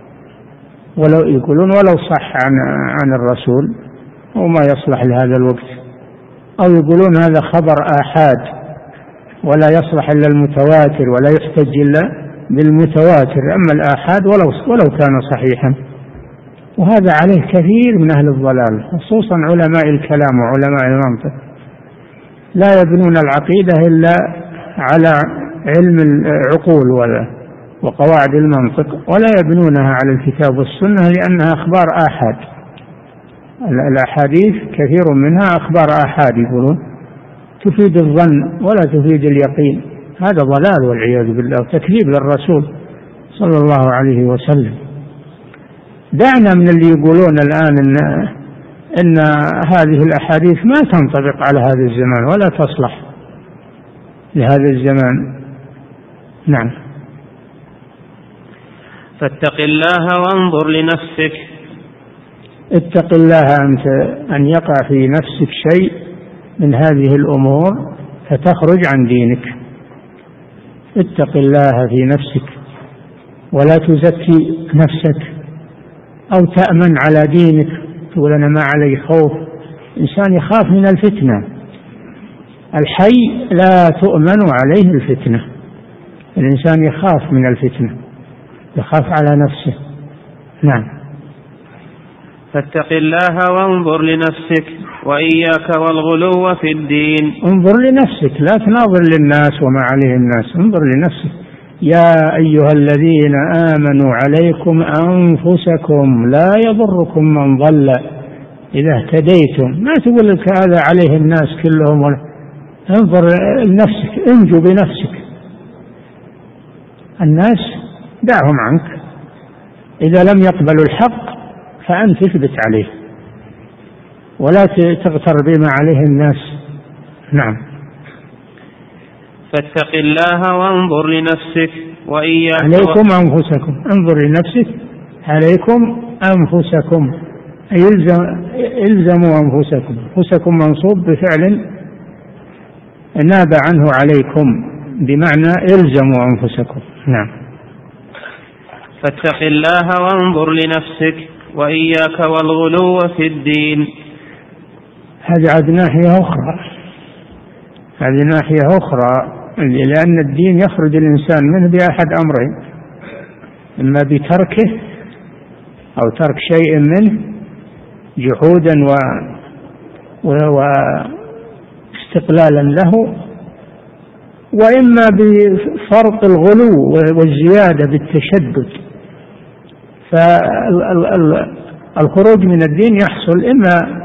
ولو يقولون ولو صح عن عن الرسول وما يصلح لهذا الوقت، أو يقولون هذا خبر آحاد ولا يصلح إلا المتواتر ولا يحتج إلا بالمتواتر، أما الآحاد ولو ولو كان صحيحا. وهذا عليه كثير من أهل الضلال خصوصا علماء الكلام وعلماء المنطق، لا يبنون العقيدة إلا على علم العقول ولا وقواعد المنطق، ولا يبنونها على الكتاب والسنة لأنها أخبار آحاد. الأحاديث كثير منها أخبار آحاد يقولون تفيد الظن ولا تفيد اليقين. هذا ضلال والعياذ بالله وتكذيب للرسول صلى الله عليه وسلم. دعنا من اللي يقولون الآن إن, إن هذه الأحاديث ما تنطبق على هذا الزمان ولا تصلح لهذا الزمان. نعم. فاتق الله وانظر لنفسك. اتق الله أنت أن يقع في نفسك شيء من هذه الأمور فتخرج عن دينك. اتق الله في نفسك ولا تزكي نفسك أو تأمن على دينك تقول أنا ما علي خوف. الإنسان يخاف من الفتنة، الحي لا تؤمن عليه الفتنة. الإنسان يخاف من الفتنة، يخاف على نفسه. نعم. فاتق الله وانظر لنفسك وإياك والغلو في الدين. انظر لنفسك لا تناظر للناس وما عليه الناس، انظر لنفسك. يا أيها الذين آمنوا عليكم أنفسكم لا يضركم من ضل إذا اهتديتم. ما تقول لك هذا عليه الناس كلهم ولا. انظر لنفسك، انجو بنفسك. الناس دعهم عنك، إذا لم يقبلوا الحق فأنت تثبت عليه ولا تغتر بما عليه الناس. نعم. فاتق الله وانظر لنفسك وإياك. عليكم أنفسكم، انظر لنفسك. عليكم أنفسكم أي الزموا أنفسكم. أنفسكم منصوب بفعل ناب عنه عليكم بمعنى الزموا أنفسكم. نعم. فاتق الله وانظر لنفسك وإياك والغلو في الدين. هذه عاد ناحية أخرى، هذه ناحية أخرى، لأن الدين يخرج الإنسان منه بأحد أمرين: إما بتركه أو ترك شيء منه جحودا و... و... واستقلالا له، وإما بفرط الغلو والزيادة بالتشدد. فالخروج من الدين يحصل إما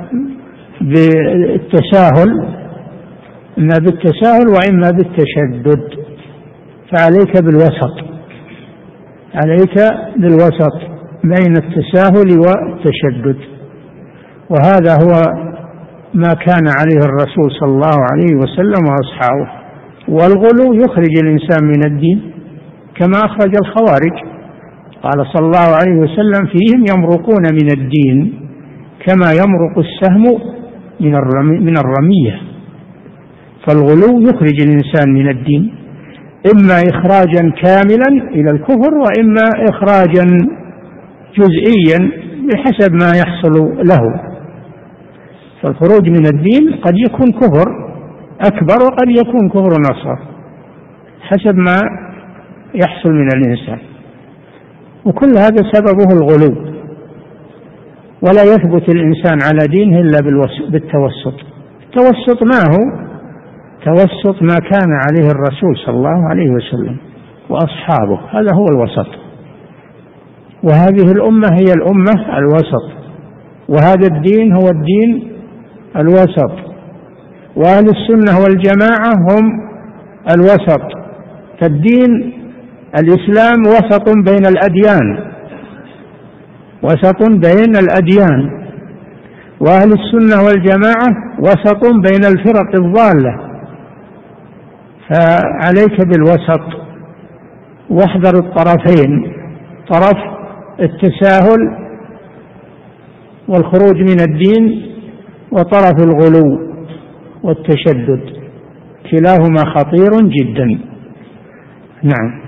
بالتساهل إما بالتساهل وإما بالتشدد، فعليك بالوسط، عليك بالوسط بين التساهل والتشدد. وهذا هو ما كان عليه الرسول صلى الله عليه وسلم وأصحابه. والغلو يخرج الإنسان من الدين كما أخرج الخوارج. قال صلى الله عليه وسلم: فيهم يمرقون من الدين كما يمرق السهم من الرمية. فالغلو يخرج الإنسان من الدين إما إخراجا كاملا إلى الكفر وإما إخراجا جزئيا بحسب ما يحصل له. فالخروج من الدين قد يكون كفر أكبر وقد يكون كفر أصغر حسب ما يحصل من الإنسان، وكل هذا سببه الغلو. ولا يثبت الإنسان على دينه إلا بالتوسط. التوسط ما هو؟ توسط ما كان عليه الرسول صلى الله عليه وسلم وأصحابه، هذا هو الوسط. وهذه الأمة هي الأمة الوسط، وهذا الدين هو الدين الوسط، وأهل السنة والجماعة هم الوسط. فالدين الإسلام وسط بين الأديان، وسط بين الأديان، وأهل السنة والجماعة وسط بين الفرق الضالة. فعليك بالوسط، واحذر الطرفين، طرف التساهل والخروج من الدين وطرف الغلو والتشدد، كلاهما خطير جدا. نعم.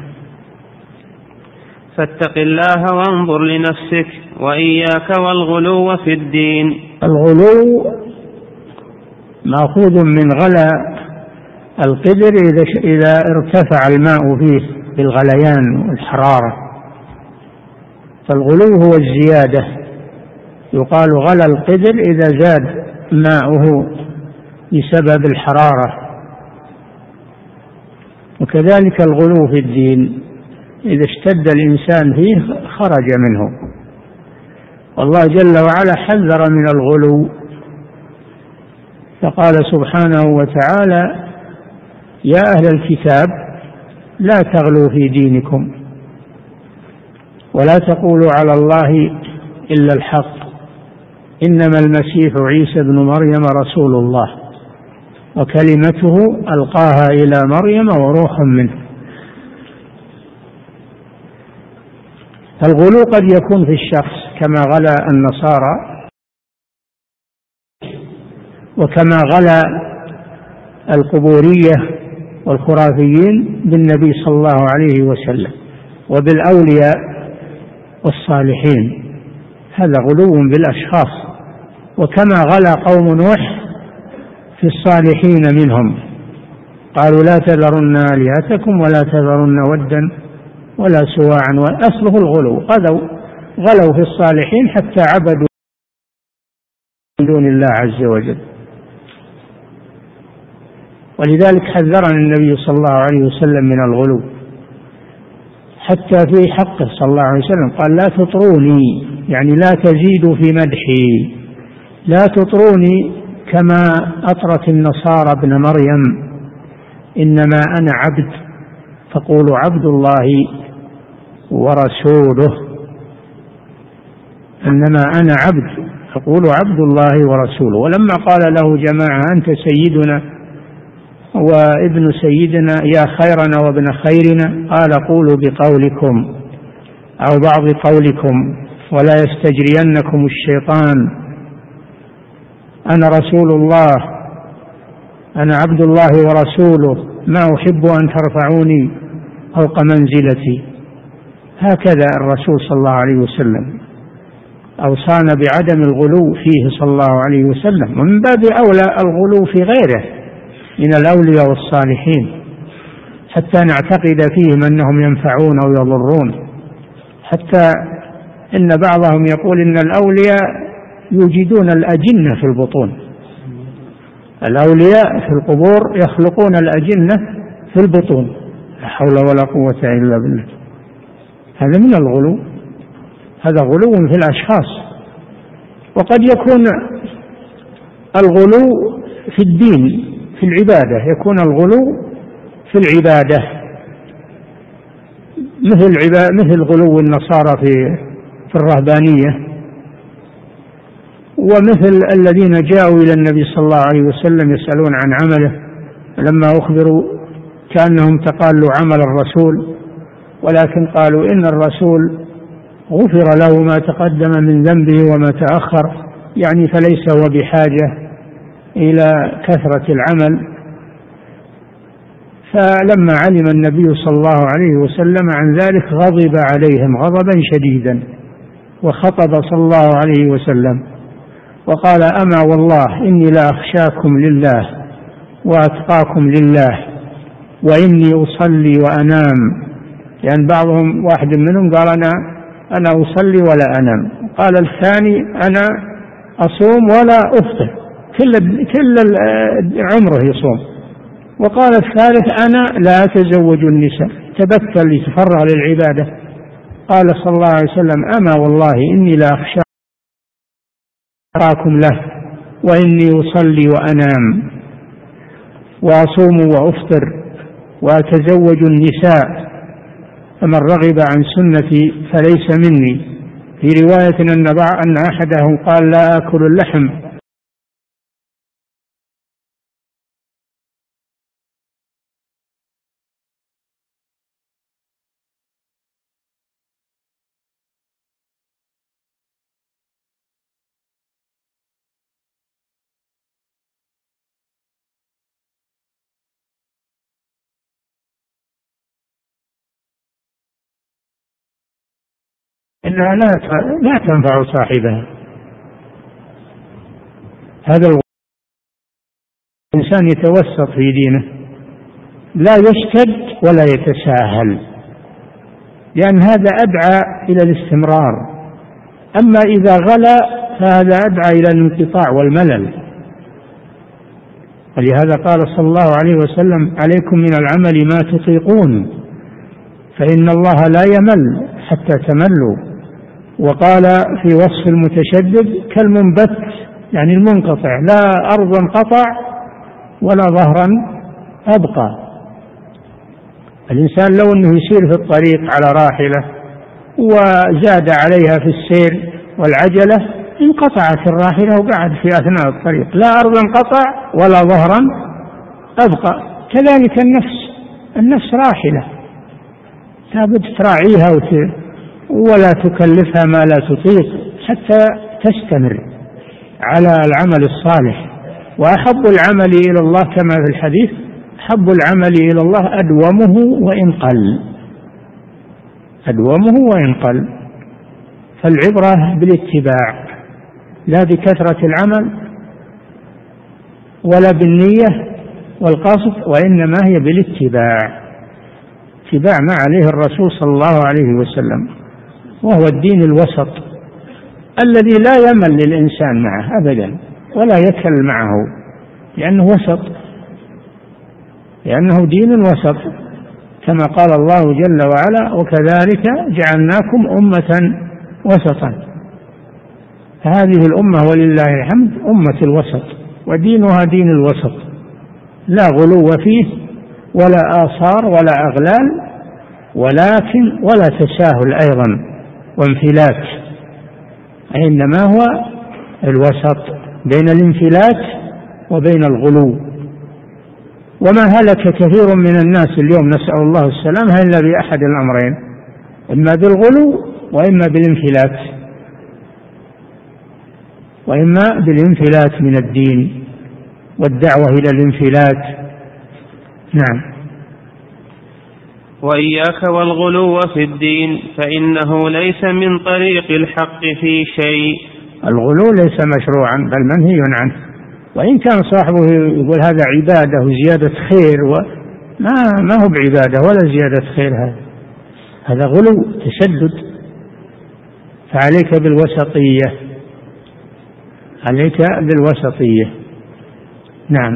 فاتق الله وانظر لنفسك وإياك والغلو في الدين. الغلو مأخوذ من غلا القدر إذا ارتفع الماء فيه بالغليان والحرارة، فالغلو هو الزيادة. يقال غلا القدر إذا زاد ماؤه بسبب الحرارة. وكذلك الغلو في الدين إذا اشتد الإنسان فيه خرج منه. والله جل وعلا حذر من الغلو، فقال سبحانه وتعالى: يا أهل الكتاب لا تغلوا في دينكم ولا تقولوا على الله إلا الحق إنما المسيح عيسى ابن مريم رسول الله وكلمته ألقاها إلى مريم وروح منه. الغلو قد يكون في الشخص كما غلا النصارى، وكما غلا القبورية والخرافيين بالنبي صلى الله عليه وسلم وبالأولياء والصالحين، هذا غلو بالأشخاص. وكما غلا قوم نوح في الصالحين منهم، قالوا لا تذرن آلهتكم ولا تذرن ودا ولا سواعا، وأصله الغلو، غلوا غلوا في الصالحين حتى عبدوا من دون الله عز وجل. ولذلك حذرنا النبي صلى الله عليه وسلم من الغلو، حتى في حقه صلى الله عليه وسلم قال: لا تطروني، يعني لا تزيدوا في مدحي، لا تطروني كما أطرت النصارى ابن مريم، إنما أنا عبد فقولوا عبد الله ورسوله، إنما أنا عبد فقولوا عبد الله ورسوله. ولما قال له جماعة: أنت سيدنا وابن سيدنا، يا خيرنا وابن خيرنا، قال: قولوا بقولكم أو بعض قولكم ولا يستجرينكم الشيطان، أنا رسول الله، أنا عبد الله ورسوله، ما أحب أن ترفعوني فوق منزلتي. هكذا الرسول صلى الله عليه وسلم أوصانا بعدم الغلو فيه صلى الله عليه وسلم، ومن باب أولى الغلو في غيره من الأولياء والصالحين، حتى نعتقد فيهم أنهم ينفعون أو يضرون. حتى إن بعضهم يقول إن الأولياء يوجدون الأجنة في البطون، الأولياء في القبور يخلقون الأجنة في البطون، لا حول ولا قوة إلا بالله. هذا من الغلو، هذا غلو في الأشخاص. وقد يكون الغلو في الدين، في العبادة، يكون الغلو في العبادة مثل مثل غلو النصارى في في الرهبانية، ومثل الذين جاءوا إلى النبي صلى الله عليه وسلم يسألون عن عمله، لما أخبروا كأنهم تقالوا عمل الرسول، ولكن قالوا إن الرسول غفر له ما تقدم من ذنبه وما تأخر، يعني فليس هو بحاجة إلى كثرة العمل. فلما علم النبي صلى الله عليه وسلم عن ذلك غضب عليهم غضبا شديدا، وخطب صلى الله عليه وسلم وقال: أما والله إني لا أخشاكم لله وأتقاكم لله، وإني أصلي وأنام. لأن يعني بعضهم واحد منهم قال: أنا أنا أصلي ولا أنام. قال الثاني: أنا أصوم ولا أفطر، كل كل عمره يصوم. وقال الثالث: أنا لا أتزوج النساء، تبتل يتفرغ للعبادة. قال صلى الله عليه وسلم: أما والله إني لا أخشاكم له، وإني أصلي وأنام وأصوم وأفطر وأتزوج النساء، فمن رغب عن سنتي فليس مني. في رواية أن أن أحدهم قال: لا آكل اللحم. إنها لا لا تنفع صاحبها. هذا الإنسان يتوسط في دينه، لا يشتد ولا يتساهل، لأن هذا أدعى إلى الاستمرار. أما إذا غلا فهذا أدعى إلى الانقطاع والملل. ولهذا قال صلى الله عليه وسلم: عليكم من العمل ما تطيقون، فإن الله لا يمل حتى تملوا. وقال في وصف المتشدد: كالمنبت، يعني المنقطع، لا أرضا قطع ولا ظهرا أبقى. الإنسان لو أنه يسير في الطريق على راحلة وزاد عليها في السير والعجلة انقطعت الراحلة وقعد في أثناء الطريق، لا أرضا قطع ولا ظهرا أبقى. كذلك النفس النفس راحلة، لابد تراعيها وت... ولا تكلفها ما لا تطيق حتى تستمر على العمل الصالح. وأحب العمل إلى الله كما في الحديث: أحب العمل إلى الله أدومه وإن قل، أدومه وإن قل. فالعبرة بالاتباع لا بكثرة العمل ولا بالنية والقصد، وإنما هي بالاتباع، اتباع ما عليه الرسول صلى الله عليه وسلم، وهو الدين الوسط الذي لا يمل الإنسان معه أبدا ولا يكل معه، لأنه وسط، لأنه دين وسط، كما قال الله جل وعلا: وكذلك جعلناكم أمة وسطا. هذه الأمة ولله الحمد أمة الوسط، ودينها دين الوسط، لا غلو فيه ولا آثار ولا أغلال، ولكن ولا تساهل أيضا وانفلات، إنما هو الوسط بين الانفلات وبين الغلو. وما هلك كثير من الناس اليوم، نسأل الله السلامة، إلا بأحد الأمرين: إما بالغلو وإما بالانفلات، وإما بالانفلات من الدين والدعوة إلى الانفلات. نعم. وإياك والغلو في الدين، فإنه ليس من طريق الحق في شيء. الغلو ليس مشروعا بل منهي عنه، وإن كان صاحبه يقول هذا عبادة وزيادة خير، وما ما هو بعبادة ولا زيادة خير، هذا هذا غلو تشدد. فعليك بالوسطية، عليك بالوسطية. نعم.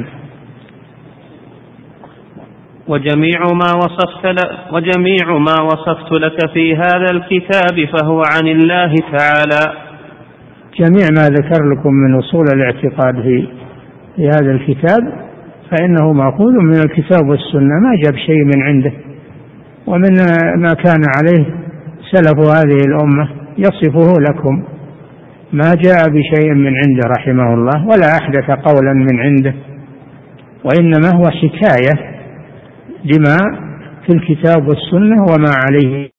وجميع ما وصفت لك وجميع ما وصفت لك في هذا الكتاب فهو عن الله تعالى. جميع ما ذكر لكم من أصول الاعتقاد في في هذا الكتاب فإنه مأخوذ من الكتاب والسنة، ما جاب شيء من عنده، ومن ما كان عليه سلف هذه الأمة يصفه لكم، ما جاء بشيء من عنده رحمه الله، ولا أحدث قولا من عنده، وإنما هو حكاية لما في الكتاب والسنة وما عليه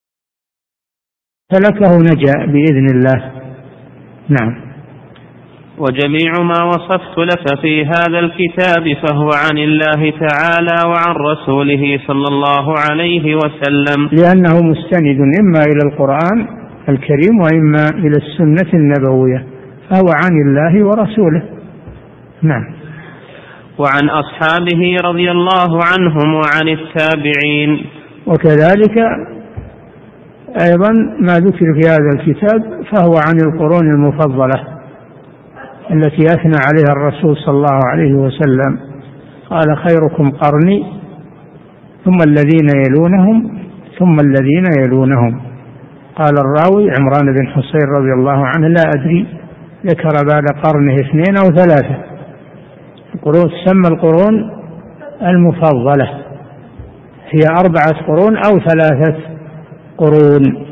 سلكه نجا بإذن الله. نعم. وجميع ما وصفت لك في هذا الكتاب فهو عن الله تعالى وعن رسوله صلى الله عليه وسلم، لأنه مستند إما إلى القرآن الكريم وإما إلى السنة النبوية، فهو عن الله ورسوله. نعم. وعن أصحابه رضي الله عنهم وعن التابعين. وكذلك أيضا ما ذكر في هذا الكتاب فهو عن القرون المفضلة التي أثنى عليها الرسول صلى الله عليه وسلم، قال خيركم قرني ثم الذين يلونهم ثم الذين يلونهم. قال الراوي عمران بن حصين رضي الله عنه لا أدري ذكر بعد قرنه اثنين أو ثلاثة. القرون تسمى القرون المفضلة، هي أربعة قرون أو ثلاثة قرون.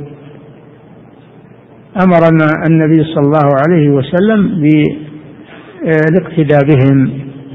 أمرنا النبي صلى الله عليه وسلم بالاقتداء بهم.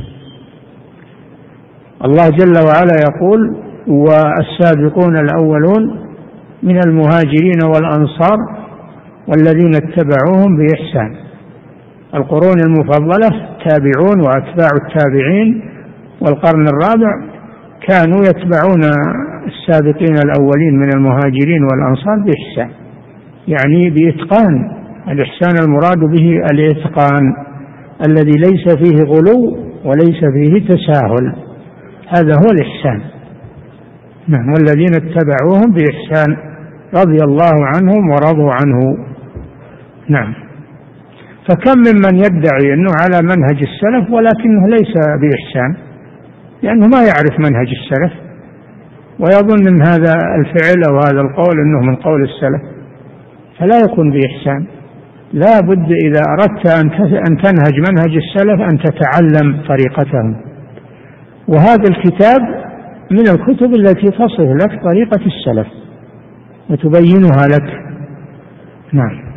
الله جل وعلا يقول والسابقون الأولون من المهاجرين والأنصار والذين اتبعوهم بإحسان. القرون المفضلة تابعون وأتباع التابعين، والقرن الرابع كانوا يتبعون السابقين الأولين من المهاجرين والأنصار بإحسان، يعني بإتقان. الإحسان المراد به الإتقان الذي ليس فيه غلو وليس فيه تساهل، هذا هو الإحسان. نعم. والذين اتبعوهم بإحسان رضي الله عنهم ورضوا عنه. نعم. فكم ممن يدعي أنه على منهج السلف ولكنه ليس بإحسان، لأنه ما يعرف منهج السلف ويظن أن هذا الفعل أو هذا القول أنه من قول السلف، فلا يكون بإحسان. لا بد إذا أردت أن تنهج منهج السلف أن تتعلم طريقتهم، وهذا الكتاب من الكتب التي تصف لك طريقة السلف وتبينها لك. نعم.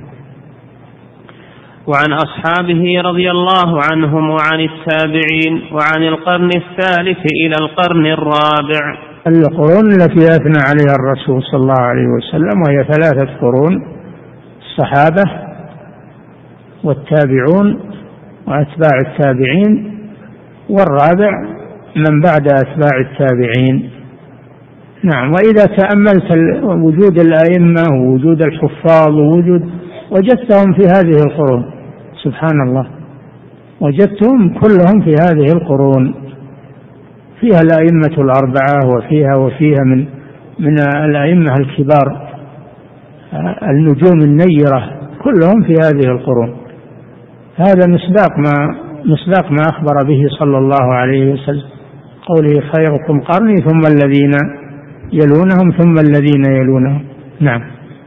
وعن أصحابه رضي الله عنهم وعن التابعين وعن القرن الثالث إلى القرن الرابع. القرون التي أثنى عليها الرسول صلى الله عليه وسلم وهي ثلاثة قرون: الصحابة والتابعون وأتباع التابعين، والرابع من بعد أتباع التابعين. نعم. وإذا تأملت وجود الأئمة ووجود الحفاظ ووجود وجدتهم في هذه القرون، سبحان الله، وجدتهم كلهم في هذه القرون، فيها الأئمة الأربعة وفيها وفيها من من الأئمة الكبار النجوم النيرة، كلهم في هذه القرون. هذا مصداق ما مصداق ما أخبر به صلى الله عليه وسلم، قوله خيركم قرني ثم الذين يلونهم ثم الذين يلونهم. نعم.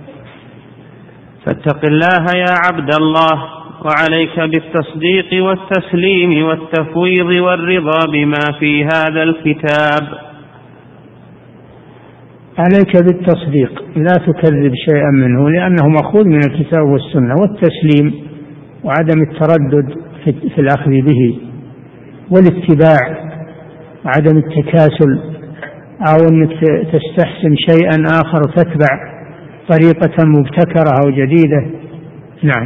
فاتق الله يا عبد الله، وعليك بالتصديق والتسليم والتفويض والرضا بما في هذا الكتاب. عليك بالتصديق، لا تكذب شيئا منه لأنه مأخوذ من الكتاب والسنة، والتسليم وعدم التردد في الأخذ به، والاتباع وعدم التكاسل أو أنك تستحسن شيئا آخر تتبع طريقة مبتكرة أو جديدة. نعم.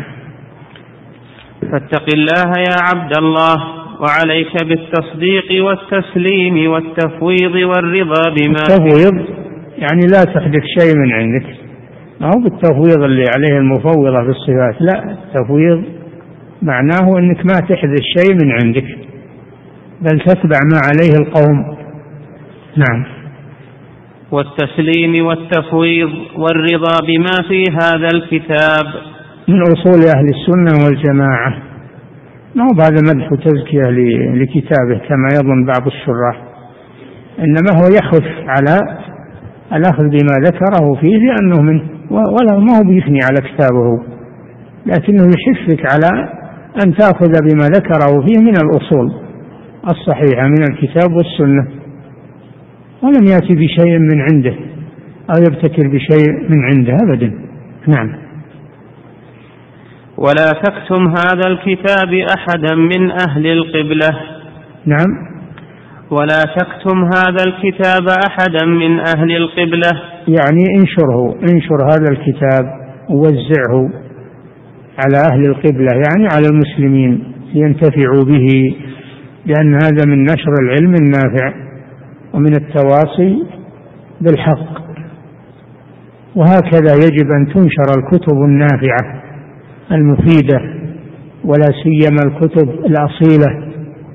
فاتق الله يا عبد الله، وعليك بالتصديق والتسليم والتفويض والرضا بما التفويض يعني لا تحدث شيء من عندك، ما هو بالتفويض اللي عليه المفوضة في الصفات، لا، التفويض معناه أنك ما تحدث شيء من عندك بل تتبع ما عليه القوم. نعم. والتسليم والتفويض والرضا بما في هذا الكتاب من أصول أهل السنة والجماعة، ما هو هذا مدح وتزكية لكتابه كما يظن بعض الشراح، إنما هو يخف على الأخذ بما ذكره فيه لأنه من ولا ما هو بيثني على كتابه، لكنه يحثك على أن تأخذ بما ذكره فيه من الأصول الصحيحة من الكتاب والسنة، ولم يأتي بشيء من عنده أو يبتكر بشيء من عنده أبدا. نعم. ولا تكتم هذا الكتاب أحدا من أهل القبلة. نعم. ولا تكتم هذا الكتاب أحدا من أهل القبلة، يعني انشره، انشر هذا الكتاب ووزعه على أهل القبلة يعني على المسلمين ينتفعوا به، لأن هذا من نشر العلم النافع ومن التواصي بالحق. وهكذا يجب أن تنشر الكتب النافعة المفيدة، ولا سيما الكتب الأصيلة،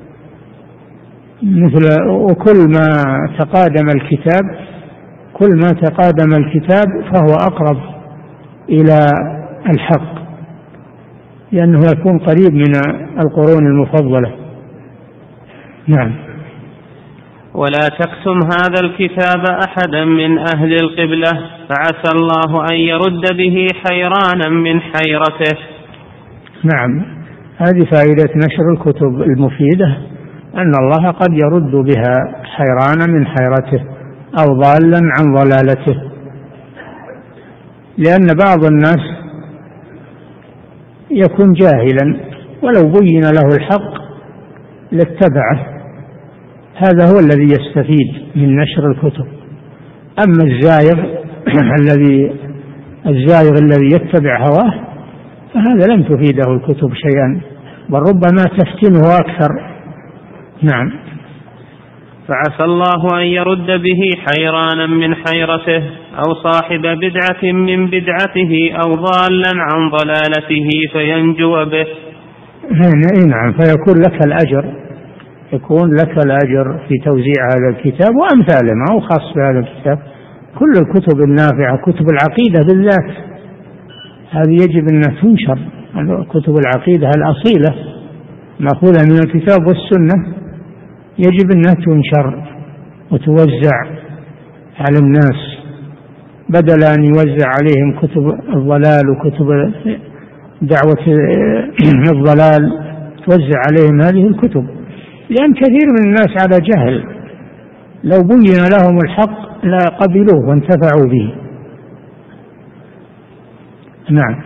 مثل وكل ما تقادم الكتاب كل ما تقادم الكتاب فهو أقرب إلى الحق، لأنه يكون قريب من القرون المفضلة. نعم. ولا تكتم هذا الكتاب أحدا من أهل القبلة فعسى الله أن يرد به حيرانا من حيرته. نعم، هذه فائدة نشر الكتب المفيدة، أن الله قد يرد بها حيرانا من حيرته أو ضالا عن ضلالته، لأن بعض الناس يكون جاهلا ولو بين له الحق لاتبعه، هذا هو الذي يستفيد من نشر الكتب. أما الزائغ الذي الزائغ الذي يتبع هواه فهذا لن تفيده الكتب شيئا، بل ربما تفتنه أكثر. نعم. فعسى الله أن يرد به حيرانا من حيرته أو صاحب بدعة من بدعته أو ضالا عن ضلالته فينجو به. نعم، فيكون لك الأجر يكون لك الأجر في توزيع هذا الكتاب وأمثاله، ما هو خاص بهذا الكتاب، كل الكتب النافعة، كتب العقيدة بالذات هذه يجب أن تنشر، كتب العقيدة الأصيلة مأخوذة من الكتاب والسنة يجب أنها تنشر وتوزع على الناس، بدل أن يوزع عليهم كتب الضلال وكتب دعوة الضلال، توزع عليهم هذه الكتب، لأن كثير من الناس على جهل، لو بين لهم الحق لا قبلوه وانتفعوا به. نعم.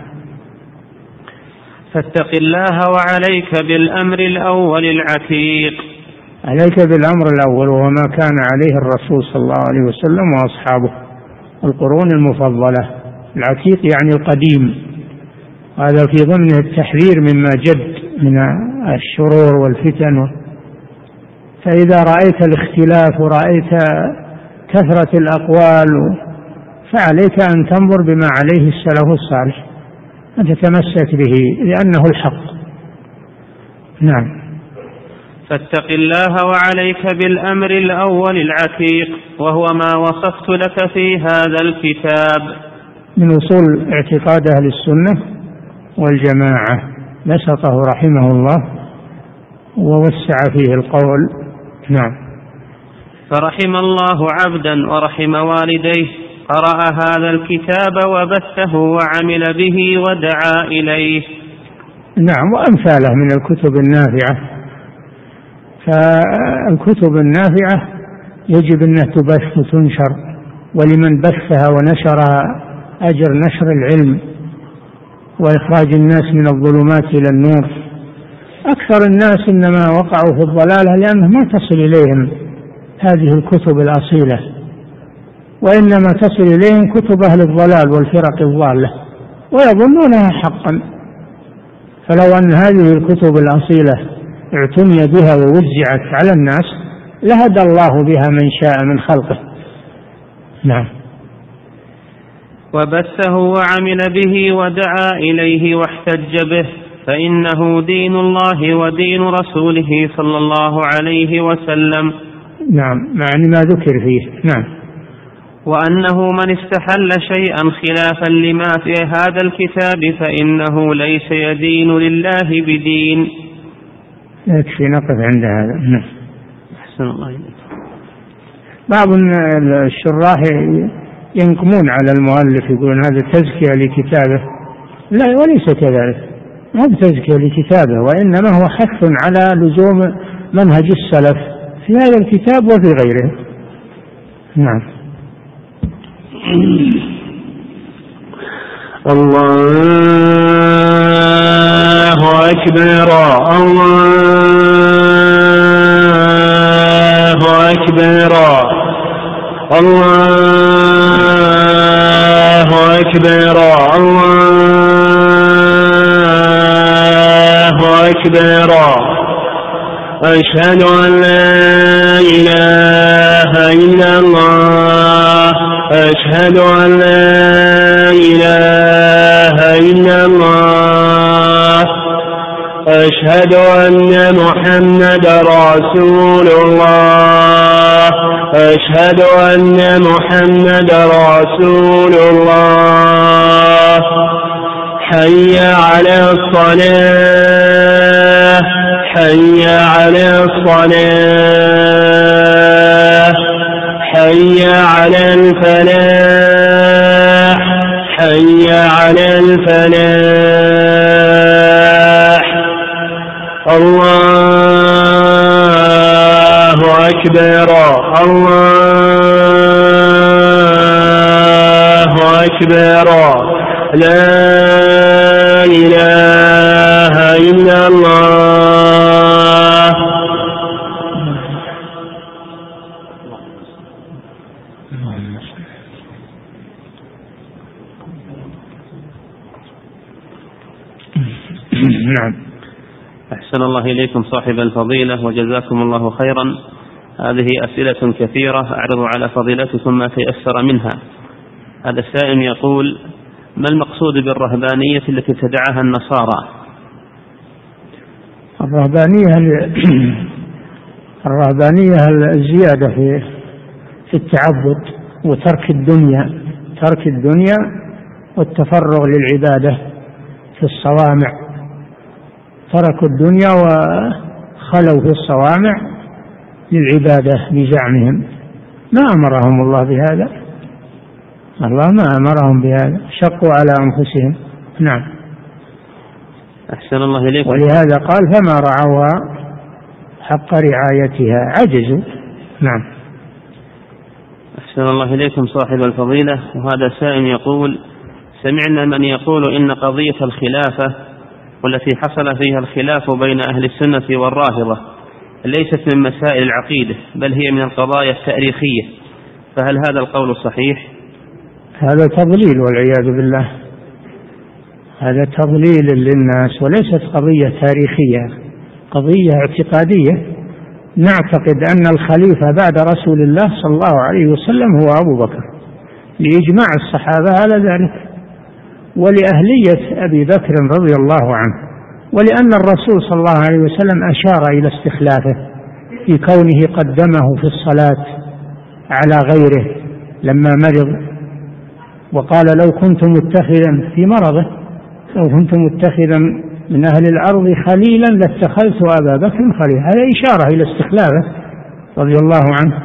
فاتق الله وعليك بالأمر الأول العتيق. عليك بالأمر الأول وهو ما كان عليه الرسول صلى الله عليه وسلم وأصحابه، القرون المفضلة. العتيق يعني القديم، هذا في ضمن التحذير مما جد من الشرور والفتن. فإذا رأيت الاختلاف ورأيت كثرة الأقوال فعليك أن تنظر بما عليه السلف الصالح أن تتمسك به لأنه الحق. نعم. فاتق الله وعليك بالأمر الأول العتيق وهو ما وصفت لك في هذا الكتاب. من أصول اعتقاد أهل السنة والجماعة، بسطه رحمه الله ووسع فيه القول. نعم. فرحم الله عبدا ورحم والديه قرأ هذا الكتاب وبثه وعمل به ودعا إليه. نعم، وأمثاله من الكتب النافعة. فالكتب النافعة يجب أن تبث وتنشر، ولمن بثها ونشرها أجر نشر العلم وإخراج الناس من الظلمات إلى النور. أكثر الناس إنما وقعوا في الضلالة لأنه ما تصل إليهم هذه الكتب الأصيلة، وإنما تصل إليهم كتب أهل الضلال والفرق الضالة ويظنونها حقا. فلو أن هذه الكتب الأصيلة اعتني بها ووزعت على الناس لهدى الله بها من شاء من خلقه. نعم. وبثه وعمل به ودعا إليه واحتج به، فإنه دين الله ودين رسوله صلى الله عليه وسلم. نعم، معني ما ذكر فيه. نعم. وأنه من استحل شيئا خلافا لما في هذا الكتاب فإنه ليس يدين لله بدين. يكفي نقف عند هذا. نعم. أحسن الله إليك. بعض الشراح ينقمون على المؤلف يقولون هذا تزكية لكتابه، لا وليس كذلك، ما هو تزكية لكتابه، وإنما هو حث على لزوم منهج السلف في هذا الكتاب وفي غيره. نعم. الله أكبر الله أكبر الله أكبر الله أشهد أن لا إله إلا الله أشهد أن لا إله إلا الله أشهد أن محمدا رسول الله أشهد أن محمدا رسول الله حي على الصلاة حي على الصلاة حي على الفلاح حي على الفلاح الله أكبر الله أكبر لا إله إلا الله. نعم. أحسن الله إليكم صاحب الفضيلة وجزاكم الله خيرا. هذه أسئلة كثيرة أعرض على فضيلتكم ما تيسر منها. هذا السائل يقول: ما المقصود بالرهبانية التي ابتدعها النصارى؟ الرهبانية الرهبانية الزيادة في في التعبد وترك الدنيا ترك الدنيا والتفرغ للعبادة في الصوامع. تركوا الدنيا وخلوا في الصوامع للعبادة بزعمهم. ما أمرهم الله بهذا، الله ما أمرهم بهذا، شقوا على أنفسهم. نعم. أحسن الله إليكم. ولهذا قال: فما رعوها حق رعايتها، عجزوا. نعم. أحسن الله إليكم صاحب الفضيلة. وهذا سائل يقول: سمعنا من يقول إن قضية الخلافة والتي حصل فيها الخلاف بين أهل السنة والرافضة ليست من مسائل العقيدة بل هي من القضايا التاريخية، فهل هذا القول صحيح؟ هذا تضليل والعياذ بالله، هذا تضليل للناس وليست قضية تاريخية، قضية اعتقادية. نعتقد أن الخليفة بعد رسول الله صلى الله عليه وسلم هو أبو بكر لإجماع الصحابة على ذلك، ولأهلية أبي بكر رضي الله عنه، ولأن الرسول صلى الله عليه وسلم أشار إلى استخلافه في كونه قدمه في الصلاة على غيره لما مرض، وقال: لو كنت متخذا في مرضه لو كنت متخذا من أهل الأرض خليلا لاتخذت أبا بكر خليلا. هذا إشارة إلى استخلافه رضي الله عنه.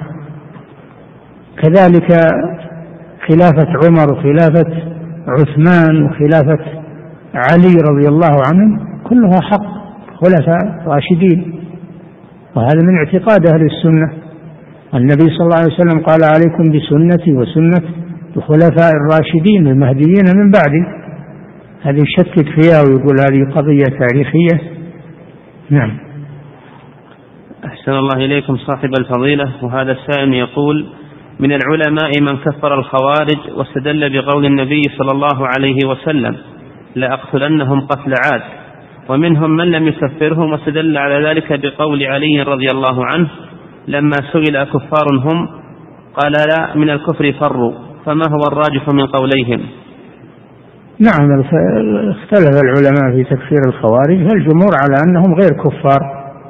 كذلك خلافة عمر وخلافة عثمان وخلافة علي رضي الله عنهم كلها حق، خلفاء راشدين، وهذا من اعتقاد أهل السنة. النبي صلى الله عليه وسلم قال: عليكم بسنتي وسنة الخلفاء الراشدين المهديين من بعدي. هذه يشكك فيها ويقول هذه قضية تاريخية. نعم. أحسن الله إليكم صاحب الفضيلة. وهذا السائل يقول: من العلماء من كفر الخوارج واستدل بقول النبي صلى الله عليه وسلم: لأقتلنهم قتل عاد، ومنهم من لم يكفرهم واستدل على ذلك بقول علي رضي الله عنه لما سئل أكفار هم قال: لا، من الكفر فروا. فما هو الراجح من قوليهم؟ نعم، اختلف العلماء في تكفير الخوارج، فالجمهور على أنهم غير كفار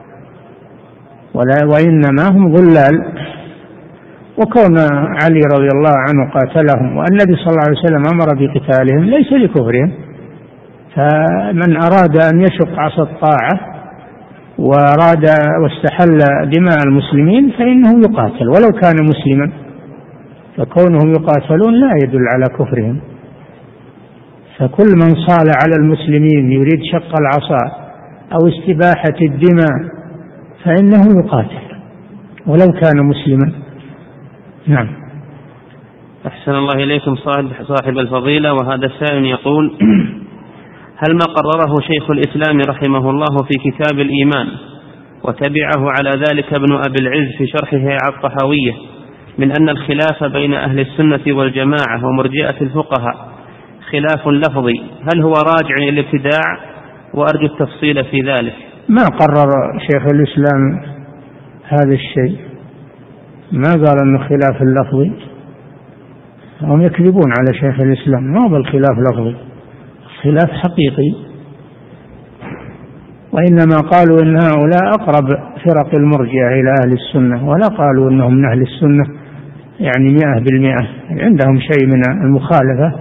ولا وإنما هم ضلال، وكون علي رضي الله عنه قاتلهم والنبي صلى الله عليه وسلم أمر بقتالهم ليس لكفرهم. فمن أراد أن يشق عصا الطاعة وأراد واستحل دماء المسلمين فإنه يقاتل ولو كان مسلما، فكونهم يقاتلون لا يدل على كفرهم. فكل من صال على المسلمين يريد شق العصا أو استباحة الدماء فإنه يقاتل ولو كان مسلما. نعم. أحسن الله إليكم صاحب الفضيلة. وهذا السائل يقول: هل ما قرره شيخ الإسلام رحمه الله في كتاب الإيمان وتبعه على ذلك ابن أبي العز في شرحه على الطحاوية من أن الخلاف بين أهل السنة والجماعة ومرجئة الفقهاء خلاف لفظي، هل هو راجع إلى الابتداع؟ وأرجو التفصيل في ذلك. ما قرر شيخ الإسلام هذا الشيء، ما قال أنه خلاف اللفظي. هم يكذبون على شيخ الإسلام، ما هو بالخلاف لفظي، خلاف حقيقي. وإنما قالوا إن هؤلاء أقرب فرق المرجئة إلى أهل السنة، ولا قالوا إنهم من أهل السنة يعني مئة بالمئة، عندهم شيء من المخالفة،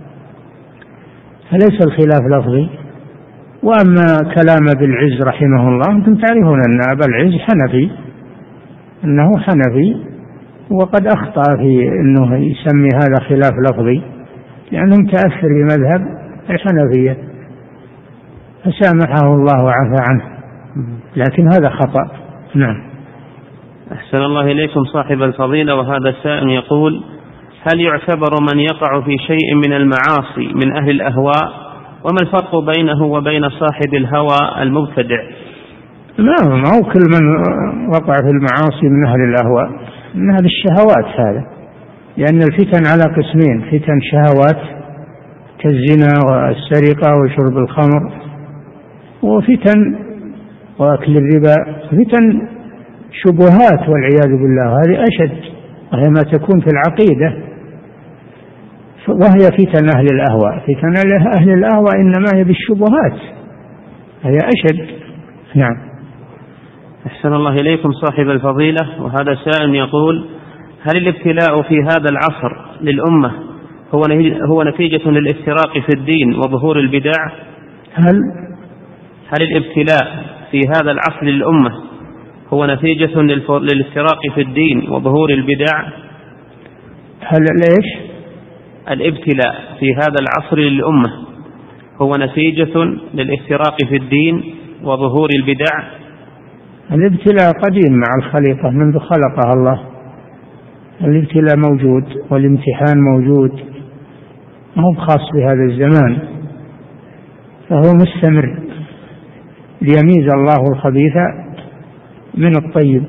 فليس الخلاف لفظي. وأما كلام أبي العز رحمه الله، أنتم تعرفون أن أبا العز حنفي، أنه حنفي، وقد أخطأ في أنه يسمي هذا خلاف لفظي، لأنه متأثر بمذهب الحنفية، فسامحه الله وعفى عنه، لكن هذا خطأ. نعم. أحسن الله إليكم صاحب الفضيلة، وهذا سائل يقول: هل يعتبر من يقع في شيء من المعاصي من أهل الأهواء؟ وما الفرق بينه وبين صاحب الهوى المبتدع؟ لا، ما هو كل من وقع في المعاصي من أهل الأهواء، من أهل الشهوات هذا، لأن الفتن على قسمين: فتن شهوات كالزنا والسرقة وشرب الخمر، وفتن وأكل الربا، فتن شبهات والعياذ بالله، هذه أشد، وهي ما تكون في العقيدة، وهي فتن أهل الأهواء. فتن أهل الأهواء إنما هي بالشبهات، هي أشد. نعم. أحسن الله إليكم صاحب الفضيلة، وهذا سائل يقول: هل الابتلاء في هذا العصر للأمة هو هو نتيجة للافتراق في الدين وظهور البدع؟ هل هل الابتلاء في هذا العصر للأمة هو نتيجة للافتراق في الدين وظهور البدع؟ هل ليش؟ الابتلاء في هذا العصر للأمة هو نتيجة للافتراق في الدين وظهور البدع؟ الابتلاء قديم مع الخليقة منذ خلقها الله، الابتلاء موجود والامتحان موجود، ما هو خاص بهذا الزمان، فهو مستمر ليميز الله الخبيث من الطيب،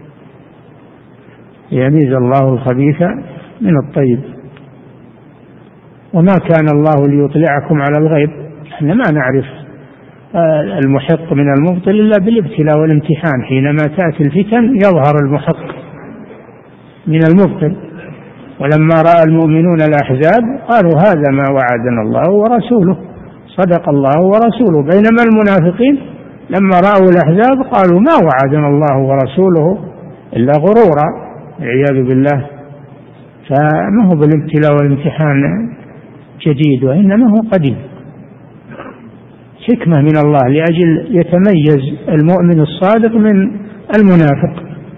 ليميز الله الخبيث من الطيب. وما كان الله ليطلعكم على الغيب، احنا ما نعرف المحق من المبطل إلا بالابتلاء والامتحان، حينما تأتي الفتن يظهر المحق من المبطل. ولما رأى المؤمنون الأحزاب قالوا هذا ما وعدنا الله ورسوله، صدق الله ورسوله، بينما المنافقين لما رأوا الأحزاب قالوا ما وعدنا الله ورسوله إلا غرورا، والعياذ بالله. فما هو بالابتلاء والامتحان جديد، وإنما هو قديم، حكمة من الله لأجل يتميز المؤمن الصادق من المنافق.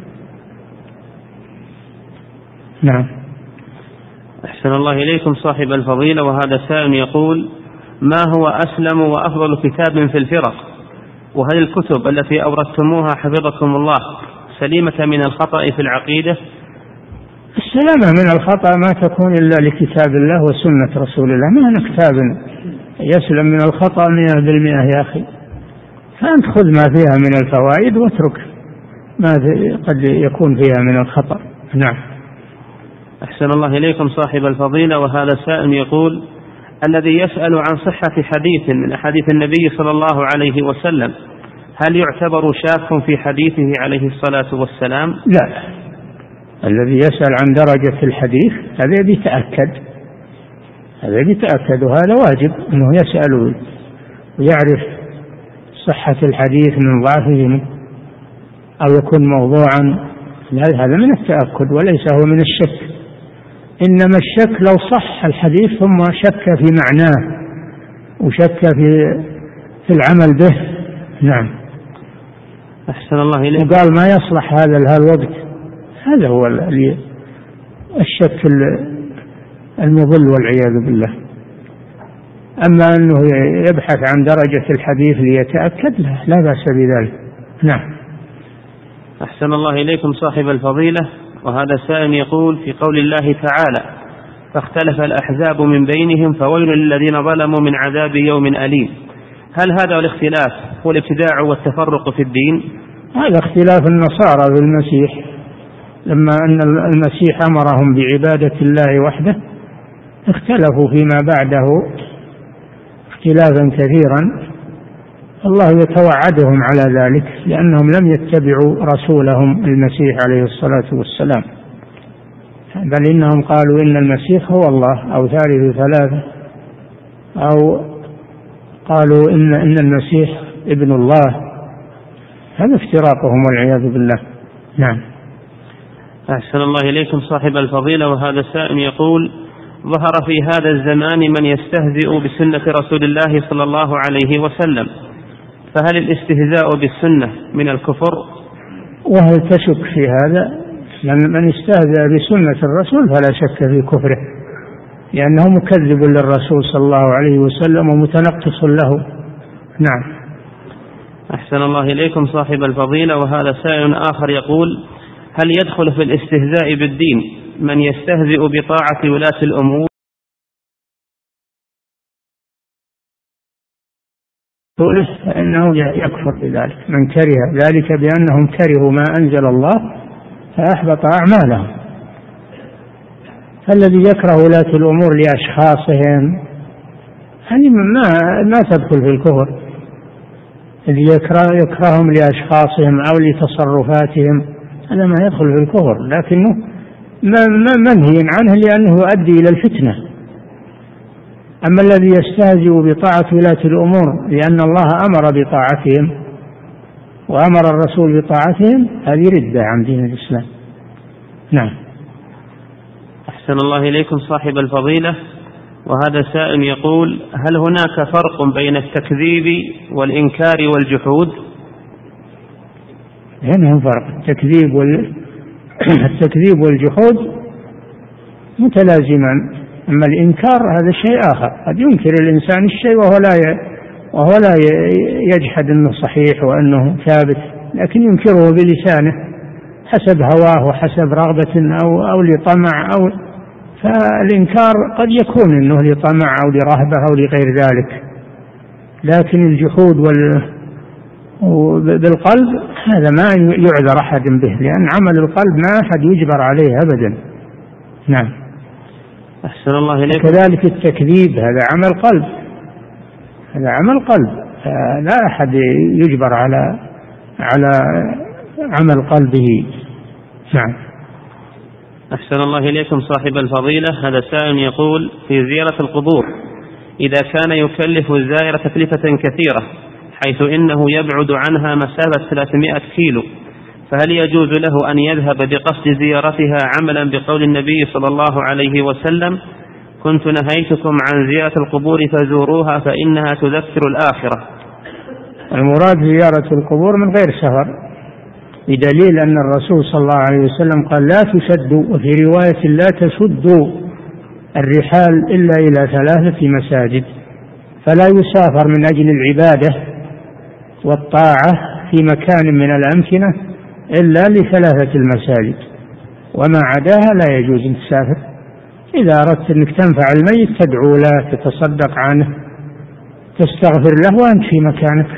نعم. أحسن الله إليكم صاحب الفضيلة، وهذا سائل يقول: ما هو أسلم وأفضل كتاب في الفرق؟ وهل الكتب التي أوردتموها حفظكم الله سليمة من الخطأ في العقيدة؟ السلامة من الخطأ ما تكون إلا لكتاب الله وسنة رسول الله، ما هنا كتاب يسلم من الخطأ مئة بالمئة يا أخي، فأنت خذ ما فيها من الفوائد واترك ما قد يكون فيها من الخطأ. نعم. أحسن الله إليكم صاحب الفضيلة، وهذا سائل يقول: الذي يسأل عن صحة حديث من أحاديث النبي صلى الله عليه وسلم هل يعتبر شاك في حديثه عليه الصلاة والسلام؟ لا، الذي يسأل عن درجة الحديث هذا بيتأكد، هذا بيتأكد، وهذا واجب أنه يسأل ويعرف صحة الحديث من ضعفه أو يكون موضوعا، هذا من التأكد وليس هو من الشك. إنما الشك لو صح الحديث ثم شك في معناه وشك في في العمل به. نعم. أحسن الله إليك. وقال ما يصلح هذا الوقت، هذا هو الشك المضل والعياذ بالله. أما أنه يبحث عن درجة الحديث ليتأكد، لا, لا بأس بذلك. نعم. أحسن الله إليكم صاحب الفضيلة، وهذا سائل يقول: في قول الله تعالى: فاختلف الأحزاب من بينهم فويل للذين ظلموا من عذاب يوم أليم، هل هذا الاختلاف هو الابتداع والتفرق في الدين؟ هذا اختلاف النصارى بالمسيح، لما أن المسيح أمرهم بعبادة الله وحده اختلفوا فيما بعده اختلافا كثيرا، الله يتوعدهم على ذلك لأنهم لم يتبعوا رسولهم المسيح عليه الصلاة والسلام، بل إنهم قالوا إن المسيح هو الله أو ثالث ثلاثة، أو قالوا إن إن المسيح ابن الله. هذا افتراقهم والعياذ بالله. نعم. أحسن الله إليكم صاحب الفضيلة. وهذا السائل يقول: ظهر في هذا الزمان من يستهزئ بسنة رسول الله صلى الله عليه وسلم، فهل الاستهزاء بالسنة من الكفر؟ وهل تشك في هذا؟ لأن من استهزأ بسنة الرسول فلا شك في كفره، لأنه مكذب للرسول صلى الله عليه وسلم ومتنقص له. نعم. أحسن الله إليكم صاحب الفضيلة. وهذا سائل آخر يقول: هل يدخل في الاستهزاء بالدين من يستهزئ بطاعة ولاة الأمور؟ فإنه يكفر بذلك، من كره ذلك بأنهم كرهوا ما أنزل الله فأحبط أعمالهم. فالذي يكره ولاة الأمور لأشخاصهم هذه ما ما تدخل في الكفر. الذي يكره يكرههم لأشخاصهم أو لتصرفاتهم هذا ما يدخل في الكفر، لكنه منهي عنه لأنه يؤدي إلى الفتنة. أما الذي يستهزئ بطاعة ولاة الأمور لأن الله أمر بطاعتهم وأمر الرسول بطاعتهم هذه ردة عن دين الإسلام. نعم. أحسن الله إليكم صاحب الفضيلة. وهذا سائل يقول: هل هناك فرق بين التكذيب والإنكار والجحود؟ هنا فرق. التكذيب وال... التكذيب والجحود متلازمان، أما الإنكار هذا شيء آخر. قد ينكر الإنسان الشيء وهو لا ي... وهو لا يجحد أنه صحيح وأنه ثابت، لكن ينكره بلسانه حسب هواه وحسب رغبة أو أو لطمع أو فالإنكار قد يكون أنه لطمع أو لرهبة أو لغير ذلك، لكن الجحود وال... بالقلب هذا ما يعذر أحد به، لأن عمل القلب ما أحد يجبر عليه أبدا. نعم. أحسن الله إليكم. كذلك التكذيب هذا عمل قلب، هذا عمل قلب، لا أحد يجبر على على عمل قلبه. نعم. أحسن الله إليكم صاحب الفضيلة. هذا سائل يقول: في زيارة القبور إذا كان يكلف الزائر تكلفة كثيرة حيث إنه يبعد عنها مسافة ثلاثمائة كيلو، فهل يجوز له أن يذهب بقصد زيارتها عملا بقول النبي صلى الله عليه وسلم: كنت نهيتكم عن زيارة القبور فزوروها فإنها تذكر الآخرة؟ المراد زيارة القبور من غير سفر، بدليل أن الرسول صلى الله عليه وسلم قال: لا تشدوا، وفي رواية لا تشدوا الرحال إلا إلى ثلاثة مساجد. فلا يسافر من أجل العبادة والطاعة في مكان من الأمكنة إلا لثلاثة المساجد، وما عداها لا يجوز أن تسافر. إذا أردت أنك تنفع الميت تدعو له، تتصدق عنه، تستغفر له وأنت في مكانك.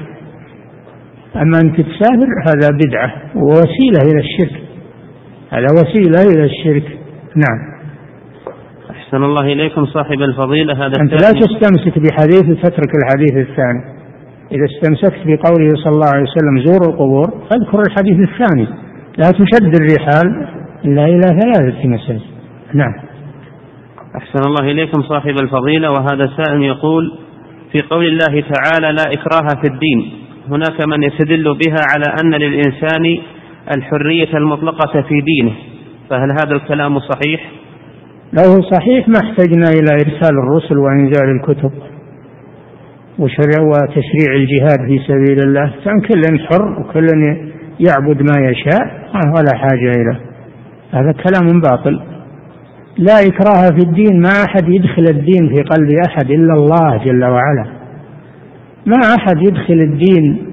أما أنك تسافر هذا بدعة ووسيلة إلى الشرك، هذا وسيلة إلى الشرك. نعم. أحسن الله إليكم صاحب الفضيلة. هذا أنت لا تستمسك بحديث وتترك الحديث الثاني. إذا استمسكت بقوله صلى الله عليه وسلم زوروا القبور فاذكر الحديث الثاني: لا تشد الرحال إلا إلى ثلاثة مساجد. نعم. أحسن الله إليكم صاحب الفضيلة. وهذا سائل يقول: في قول الله تعالى: لا إكراه في الدين، هناك من يستدل بها على أن للإنسان الحرية المطلقة في دينه، فهل هذا الكلام صحيح؟ لو صحيح ما احتجنا إلى إرسال الرسل وإنزال الكتب وشرع وتشريع الجهاد في سبيل الله، كان كل حر وكل يعبد ما يشاء ولا حاجة إليه. هذا كلام باطل. لا إكراه في الدين، ما أحد يدخل الدين في قلب أحد إلا الله جل وعلا. ما أحد يدخل الدين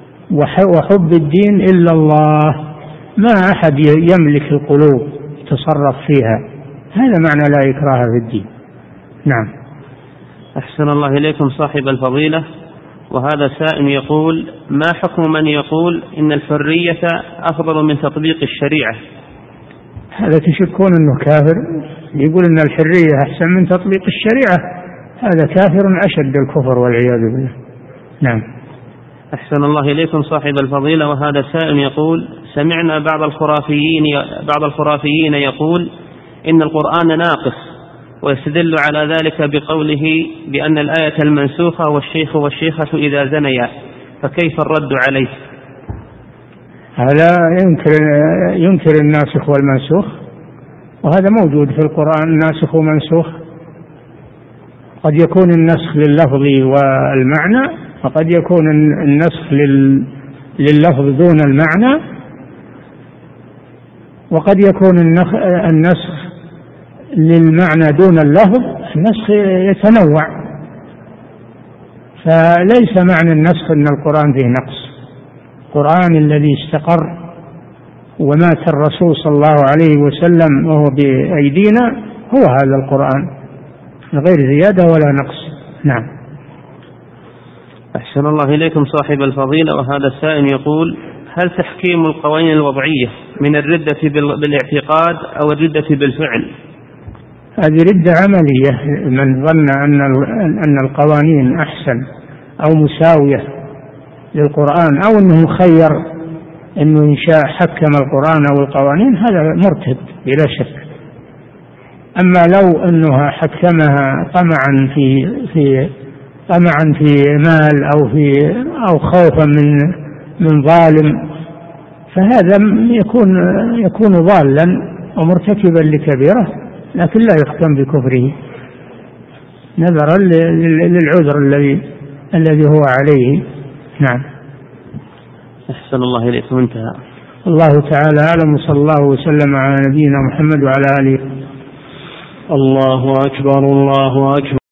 وحب الدين إلا الله، ما أحد يملك القلوب يتصرف فيها. هذا معنى لا إكراه في الدين. نعم. أحسن الله إليكم صاحب الفضيلة. وهذا سائل يقول: ما حكم من يقول إن الحرية أفضل من تطبيق الشريعة؟ هذا تشكون أنه كافر، يقول إن الحرية أحسن من تطبيق الشريعة، هذا كافر أشد الكفر والعياذ بالله. نعم. أحسن الله إليكم صاحب الفضيلة، وهذا سائل يقول: سمعنا بعض الخرافيين بعض الخرافيين يقول إن القرآن ناقص، ويستدل على ذلك بقوله بأن الآية المنسوخة والشيخ والشيخة إذا زنيا، فكيف الرد عليه؟ هذا ينكر ينكر الناسخ والمنسوخ، وهذا موجود في القرآن ناسخ ومنسوخ. قد يكون النسخ لللفظ والمعنى، وقد يكون النسخ لللفظ دون المعنى، وقد يكون النسخ للمعنى دون اللفظ. النسخ يتنوع، فليس معنى النسخ أن القرآن فيه نقص. القرآن الذي استقر ومات الرسول صلى الله عليه وسلم وهو بأيدينا هو هذا القرآن، غير زيادة ولا نقص. نعم. أحسن الله إليكم صاحب الفضيلة، وهذا السائل يقول: هل تحكيم القوانين الوضعية من الردة بالاعتقاد أو الردة بالفعل؟ هذه ردة عملية. من ظن أن أن القوانين أحسن أو مساوية للقرآن، أو أنه مخير أنه إن شاء حكم القرآن أو القوانين، هذا مرتد بلا شك. أما لو أنها حكمها طمعا في في طمعا في مال أو في أو خوفا من من ظالم، فهذا يكون يكون ضالا ومرتكبا لكبيرة، لكن لا يختم بكفره نظرا للعذر الذي الذي هو عليه. نعم. أحسن الله إليكم. انتهى. الله تعالى أعلم، صلى الله وسلم على نبينا محمد وعلى آله. الله أكبر، الله أكبر.